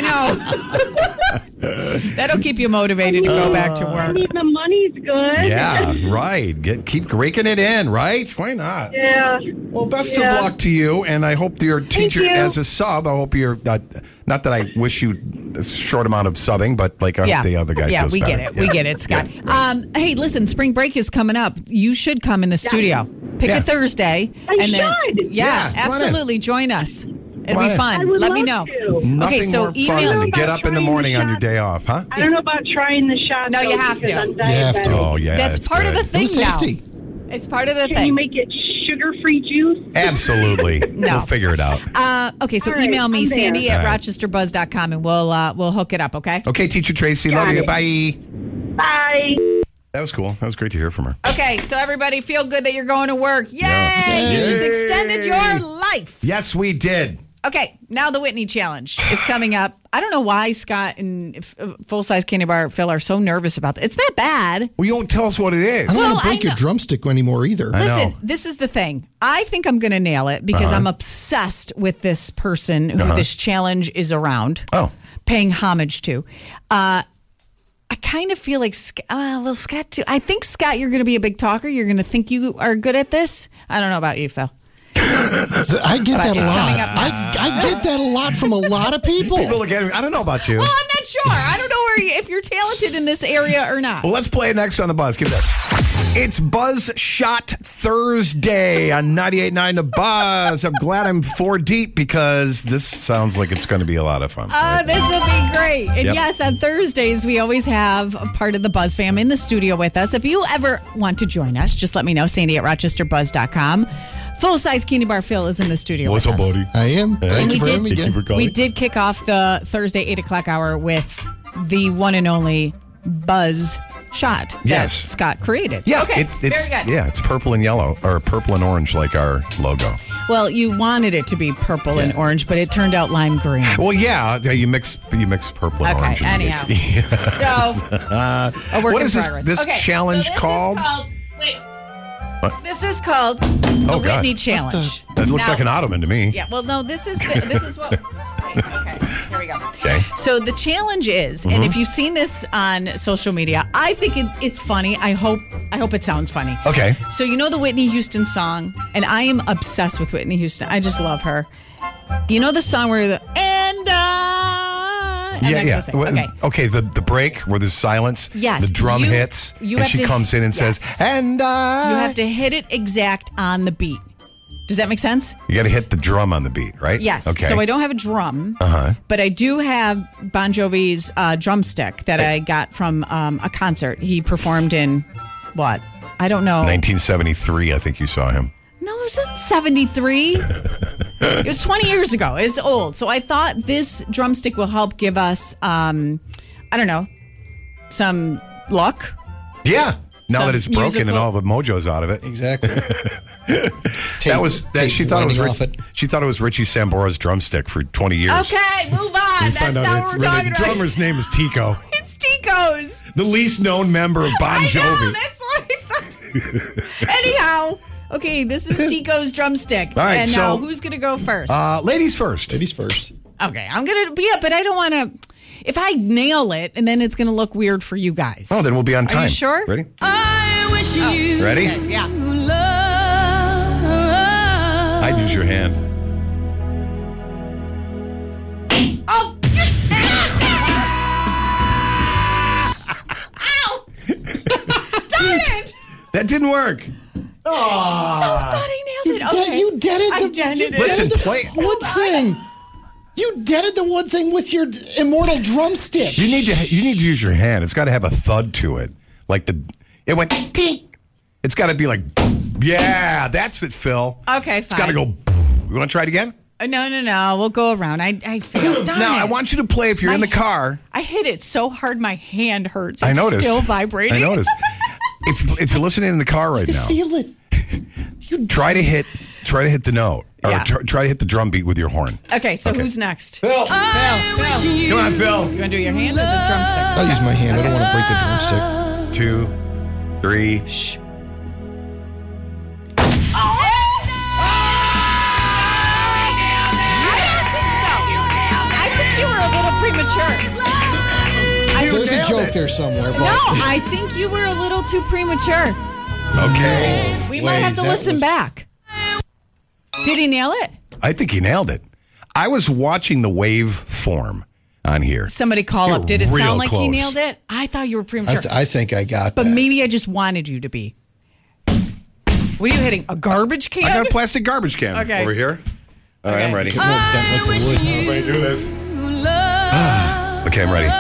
know. That'll keep you motivated to go back to I work. mean, the money's good. Yeah, right. Get keep raking it in, right? Why not? Yeah. Well, best Yeah. of luck to you, and I hope your teacher, you. as a sub, I hope you're uh, not that I wish you a short amount of subbing, but like I Yeah, hope the other guy. yeah, feels we get better. it. We Yeah. get it, Scott. Um, hey, listen, spring break is coming up. You should come in the studio. Pick Yeah. a Thursday, I and then should. yeah, Yeah, come on in. absolutely, join us. It'll Come on be in. fun. I would Let me love know. to. Nothing Okay, so more fun email- than to get up in the morning on your shot. day off, huh? I don't know about trying the shot. No, you though, have because to. I'm You have to. diabetic. Oh yeah, That's it's part of good. the thing It was now. tasty. It's part of the Can thing. you make it sugar-free juice? Absolutely. No. We'll figure it out. Uh, okay, so All right, email me, I'm there. Sandy at All right. rochester buzz dot com, and we'll uh, we'll hook it up, okay? Okay, Teacher Tracy. Got Love you. it. Bye. Bye. That was cool. That was great to hear from her. Okay, so everybody feel good that you're going to work. Yay! Yeah. You just Yay. extended your life. Yes, we did. Okay, now the Whitney Challenge is coming up. I don't know why Scott and uh, Full Size Candy Bar Phil are so nervous about that. It's not bad. Well, you won't tell us what it is. I don't Well, want to break I your know. drumstick anymore either. I Listen, know. this is the thing. I think I'm going to nail it because Uh-huh. I'm obsessed with this person who Uh-huh. this challenge is around, Oh. paying homage to. Uh, I kind of feel like, Sc- uh, well, Scott, too. I think, Scott, you're going to be a big talker. You're going to think you are good at this. I don't know about you, Phil. I get that a It's coming lot. up I, next. I get that a lot from a lot of people. People look at me. I don't know about you. Well, I'm not sure. I don't know where you, if you're talented in this area or not. Well, let's play it next on the Buzz. Give it that. It's Buzz Shot Thursday on ninety-eight point nine The Buzz. I'm glad I'm four deep because this sounds like it's going to be a lot of fun. Uh, this will be great. And Yep. yes, on Thursdays, we always have a part of the Buzz fam in the studio with us. If you ever want to join us, just let me know. Sandy at rochester buzz dot com. Full Size Candy Bar Phil is in the studio What's with up, us. buddy? I am. Yeah. Thank And you we for did- having me Thank you again. for calling. We did kick off the Thursday eight o'clock hour with the one and only Buzz Shot that Yes. Scott created. Yeah, Okay, it, it's very good. yeah, it's purple and yellow or purple and orange like our logo. Well, you wanted it to be purple and orange, but it turned out lime green. Well, yeah, yeah, you mix you mix purple and Okay, orange. and you anyhow. get- So, Uh, a work what in is this, progress. this Okay, challenge so this called? Is called wait. What? This is called the Oh, God. Whitney Challenge. That looks Now- like an ottoman to me. Yeah, well, no, this is the, this is what. Wait, okay, here we go. Okay. So the challenge is, and Mhm. if you've seen this on social media, I think it, it's funny. I hope I hope it sounds funny. Okay. So you know the Whitney Houston song, and I am obsessed with Whitney Houston. I just love her. You know the song where the and I. I'm yeah, not yeah. gonna say it. Well, Okay. okay, the the break where there's silence. Yes, The drum you- hits, you and have she to- comes in and yes. says, "And I." You have to hit it exact on the beat. Does that make sense? You got to hit the drum on the beat, right? Yes. Okay. So I don't have a drum, Uh huh. but I do have Bon Jovi's uh, drumstick that I got from um, a concert he performed in. What? I don't know. nineteen seventy-three, I think you saw him. No, it was seventy-three. It was twenty years ago. It's old. So I thought this drumstick will help give us, um, I don't know, some luck. Yeah. Now Some that it's broken and musical- all the mojo's out of it. Exactly. that was that tape she thought it was winding Rich- off it. she thought it was Richie Sambora's drumstick for twenty years. Okay, move on. We That's found out not it's what we're really- talking the about. drummer's name is Tico, It's Tico's. the least known member of Bon I know, Jovi. that's what I thought. Anyhow, okay, this is Tico's drumstick. All right, and now so- who's going to go first? Uh, ladies first. Ladies first. Okay, I'm going to be up, but I don't want to. If I nail it, and then it's going to look weird for you guys. Oh, then we'll be on Are time. you sure? Ready? I wish you Ready? Okay, yeah. love. I'd use your hand. Oh! Ow! Darn it! That didn't work. So thought I nailed it. Okay. You deaded I the, deaded you it. Listen, deaded the play- one thing. You deaded the one thing with your immortal drumstick. You need to you need to use your hand. It's got to have a thud to it, like the it went. Tink. It's got to be like, yeah, that's it, Phil. Okay, It's got to fine. go. You want to try it again? Uh, No, no, no. We'll go around. I, I failed. Darn Now it. I want you to play if you're in My- the car. I hit it so hard my hand hurts. It's I noticed. still vibrating. I noticed. if if you're listening in the car right now, Feel it. You try to hit try to hit the note or Yeah. tr- try to hit the drum beat with your horn. Okay, so Okay. who's next? Phil, Phil, Phil. come on, Phil. You want to do your hand or the drumstick? I'll use my hand. I don't want to break the drumstick. Two, three. Shh. I think you were a little premature. I There's a nailed joke it. there somewhere, but No, I think you were a little too premature. Okay. We might Wait, have to that listen was- back. Did he nail it? I think he nailed it. I was watching the wave form on here. Somebody call You're up. Did it real sound like he close. nailed it? I thought you were I, premature. th- I think I got but that. maybe I just wanted you to be. What are you hitting? A garbage can? I got a plastic garbage can Okay. over here. All right, Okay. I'm ready. It won't dent like the wood. Everybody do this. Okay, I'm ready.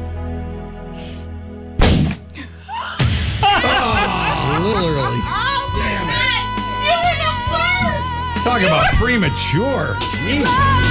A little early. Oh, Talk about premature. Jeez.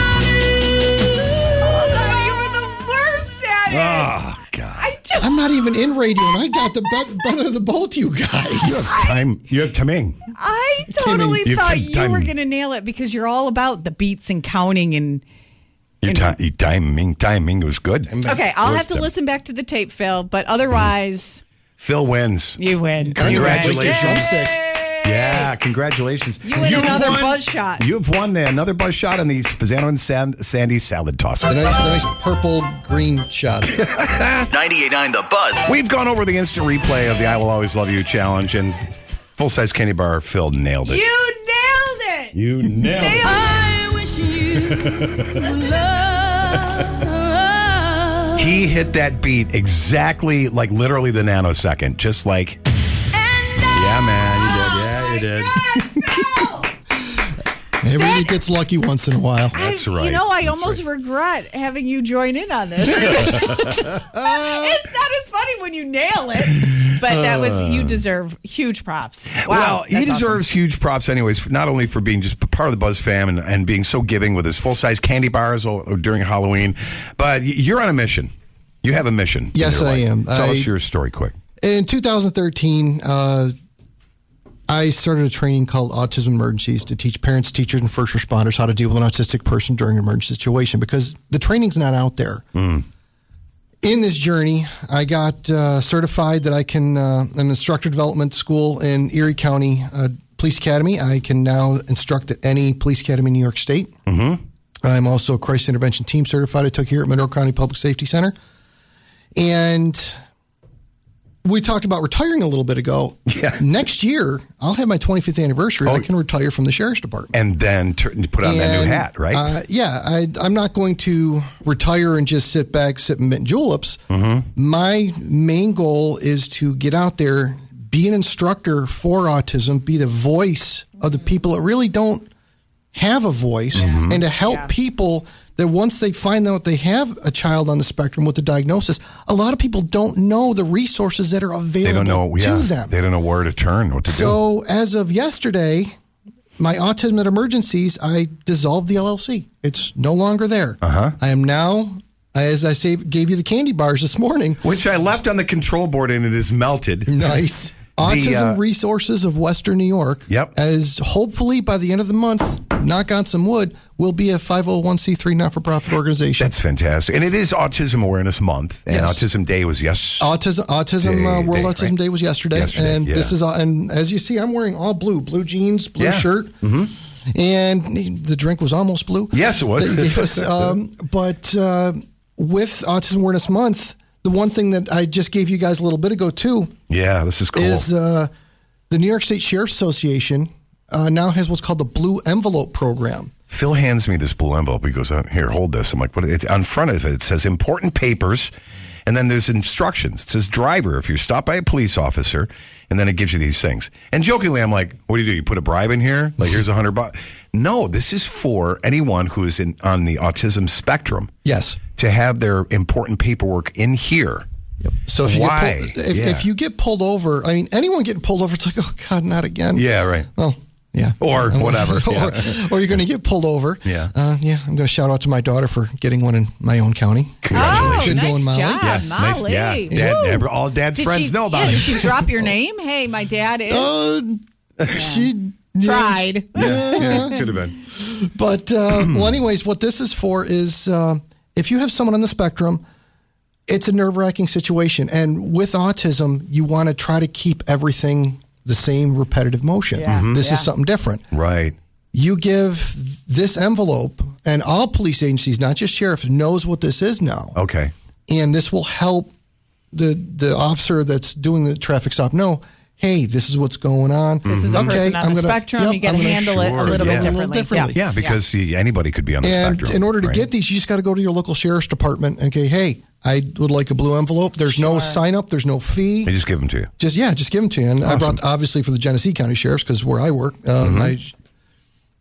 Hold on, you were the worst at it. Oh, God. I just, I'm not even in radio, and I got the be- better of the both you guys. You have time. You have timing. I totally You have thought tim- you time. were going to nail it because you're all about the beats and counting and. Your, ti- your timing, timing was good. Okay, I'll Good have to stuff. listen back to the tape, Phil, but otherwise, Phil wins. you win. Congratulations. You win. Drumstick. Yeah, congratulations. You win You've another won- buzz shot. You have won the, another buzz shot on the Spazzano and San- Sandy salad tosser. The nice, the nice purple green shot. ninety-eight point nine The Buzz. We've gone over the instant replay of the I Will Always Love You challenge, and full-size candy bar Phil nailed it. You nailed it. You nailed it. I wish you love. He hit that beat exactly, like literally the nanosecond, just like. Yeah, man, you did. Yeah, you did. Everybody gets lucky once in a while. That's I, right. You know, I That's almost right. regret having you join in on this. It's not as funny when you nail it, but that was you deserve huge props. Wow, Well, he that's deserves awesome. huge props, anyways, not only for being just part of the Buzz fam and, and being so giving with his full-size candy bars o- during Halloween, but y- you're on a mission. You have a mission. in Yes, your I life. am. Tell I- us your story quick. In two thousand thirteen, uh, I started a training called Autism Emergencies to teach parents, teachers, and first responders how to deal with an autistic person during an emergency situation because the training's not out there. Mm. In this journey, I got uh, certified that I can, uh, an instructor development school in Erie County uh, Police Academy. I can now instruct at any police academy in New York State. Mm-hmm. I'm also crisis intervention team certified. I took here at Monroe County Public Safety Center. And we talked about retiring a little bit ago. Yeah. Next year, I'll have my twenty-fifth anniversary. Oh. I can retire from the Sheriff's Department. And then tur- put on that new And, hat, right? Uh, yeah, I, I'm not going to retire and just sit back, sip and mint juleps. Mm-hmm. My main goal is to get out there, be an instructor for autism, be the voice of the people that really don't have a voice, Mm-hmm. and to help Yeah. people that once they find out they have a child on the spectrum with a diagnosis, a lot of people don't know the resources that are available they don't know. Yeah, to them. they don't know where to turn, what to do. So as of yesterday, my Autism at Emergencies, I dissolved the L L C. It's no longer there. Uh-huh. I am now, as I say, gave you the candy bars this morning. Which I left on the control board and it is melted. Nice. Autism uh, Resources of Western New York. Yep. As hopefully by the end of the month, knock on some wood, will be a five oh one c three not-for-profit organization. That's fantastic. And it is Autism Awareness Month. And Yes. Autism Day was yes. Autism Autism Day- uh, World day, Autism right? Day was yesterday, Yesterday, and yeah. this is all, and as you see, I'm wearing all blue, blue jeans, blue Yeah. shirt, Mm-hmm. and the drink was almost blue. Yes, it was. That you gave us. Um, but uh, with Autism Awareness Month, the one thing that I just gave you guys a little bit ago too Yeah, this is cool. is uh, the New York State Sheriff's Association uh, now has what's called the Blue Envelope Program. Phil hands me this blue envelope. He goes, uh, "Here, hold this." I'm like, "What?" It's on front of it. It says important papers, and then there's instructions. It says driver if you're stopped by a police officer, and then it gives you these things. And jokingly, I'm like, "What do you do? You put a bribe in here? Like here's a hundred bucks?" No, this is for anyone who is in on the autism spectrum. Yes. To have their important paperwork in here. So if you Why? get pulled, if, Yeah. if you get pulled over, I mean, anyone getting pulled over, it's like, oh God, not again. Yeah, right. Well, yeah. Or whatever. or, yeah. or you're going to get pulled over. Yeah. Uh, yeah. I'm going to shout out to my daughter for getting one in my own county. Congratulations. Good going, nice Molly. job, Yeah, nice- Molly. yeah, Dad- Woo. every- all Dad's Did friends she- know about yeah, it. Did she drop your name? Hey, my dad is. Uh, She Tried. Yeah, yeah, could have been. But, uh, well, anyways, what this is for is uh, if you have someone on the spectrum, it's a nerve wracking situation. And with autism, you want to try to keep everything the same repetitive motion. Yeah. Mhm. This Yeah. is something different. Right. You give this envelope, and all police agencies, not just sheriffs, knows what this is now. Okay. And this will help the the officer that's doing the traffic stop know, hey, this is what's going on. This is a person on the spectrum. You gotta handle it a little bit differently. Yeah, because see, anybody could be on the And spectrum. in order to right? get these, you just got to go to your local sheriff's department and say, hey, I would like a blue envelope. There's no sign up. There's no fee. They just give them to you. Just, yeah, just give them to you. And I Awesome. brought, obviously, for the Genesee County Sheriffs, because where I work, uh, Mhm. I,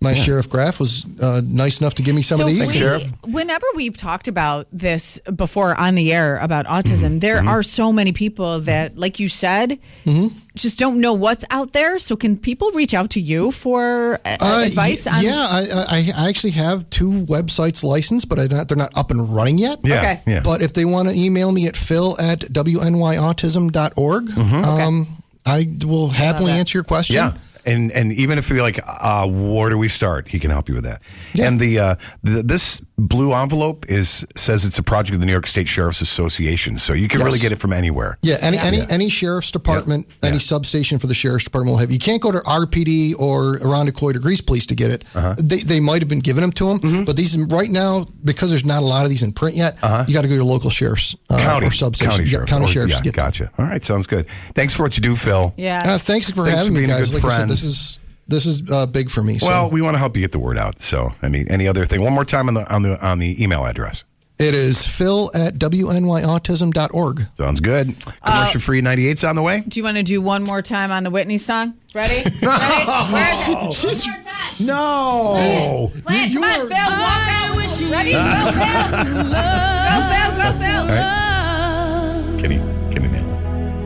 My yeah. Sheriff Graff was uh, nice enough to give me some so of these. We, Sheriff. Whenever we've talked about this before on the air about autism, mm-hmm. there mm-hmm. are so many people that, like you said, mm-hmm. just don't know what's out there. So can people reach out to you for uh, uh, advice? Y- on- yeah, I, I, I actually have two websites licensed, but I don't, they're not up and running yet. Yeah, okay. Yeah. But if they want to email me at phil at w n y autism dot org, mm-hmm. um, okay. I will happily answer your question. Yeah. And and even if you're like, uh, where do we start? He can help you with that. Yeah. And the, uh, the this blue envelope is says it's a project of the New York State Sheriff's Association, so you can yes. really get it from anywhere. Yeah, any yeah. any yeah. any sheriff's department, yeah. any yeah. substation for the sheriff's department will have. You can't go to R P D or Irondequoit or Grease Police to get it. Uh-huh. They they might have been giving them to them, mm-hmm. but these right now because there's not a lot of these in print yet. Uh-huh. You got to go to your local sheriff's uh, county or substation, county, yeah, sheriff. county or, sheriff's. Yeah, to get gotcha. Them. All right, sounds good. Thanks for what you do, Phil. Yeah, uh, thanks for thanks having for me, guys. A good like friend. I said, this is. This is uh, big for me. So. Well, we want to help you get the word out. So, I mean, any other thing? One more time on the on the on the email address. It is phil at w n y autism dot org. Sounds good. Commercial free ninety-eight's on the way. Do you want to do one more time on the Whitney song? Ready? Ready? No. She's, no. Play it. Come on, Phil. Walk out. Ready? Go, Phil. Go, Phil. Go, Phil. All right. Can he, can he nail it?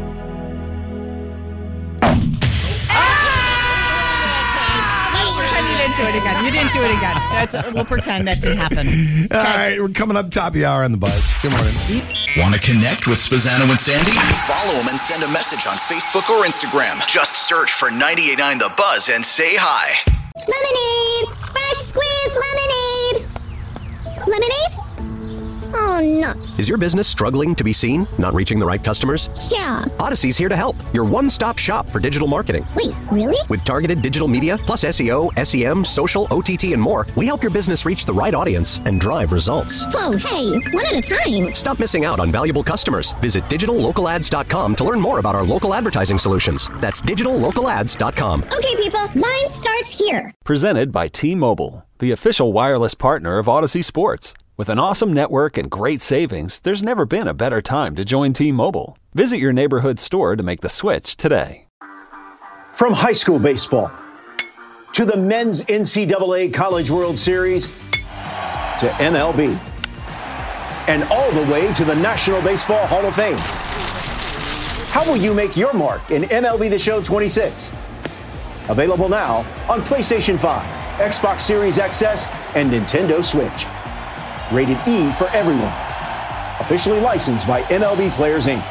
Do it again. You didn't do it again. That's, we'll pretend that didn't happen. Okay. All right, we're coming up top of the hour on the Buzz. Good morning. Want to connect with Spazzano and Sandy? Follow them and send a message on Facebook or Instagram. Just search for ninety-eight point nine The Buzz and say hi. Lemonade! Fresh squeezed lemonade! Lemonade? Oh, nuts. Is your business struggling to be seen? Not reaching the right customers? Yeah. Odyssey's here to help. Your one-stop shop for digital marketing. Wait, really? With targeted digital media, plus S E O, S E M, social, O T T, and more, we help your business reach the right audience and drive results. Whoa, hey, one at a time. Stop missing out on valuable customers. Visit digital local ads dot com to learn more about our local advertising solutions. That's digital local ads dot com. Okay, people, line starts here. Presented by T-Mobile, the official wireless partner of Odyssey Sports. With an awesome network and great savings, there's never been a better time to join T-Mobile. Visit your neighborhood store to make the switch today. From high school baseball to the men's N C double A College World Series to M L B and all the way to the National Baseball Hall of Fame. How will you make your mark in M L B The Show twenty-six? Available now on PlayStation five, Xbox Series X S, and Nintendo Switch. Rated E for everyone. Officially licensed by M L B Players, Incorporated.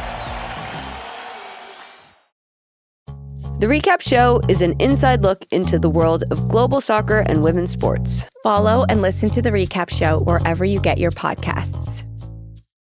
The Recap Show is an inside look into the world of global soccer and women's sports. Follow and listen to The Recap Show wherever you get your podcasts.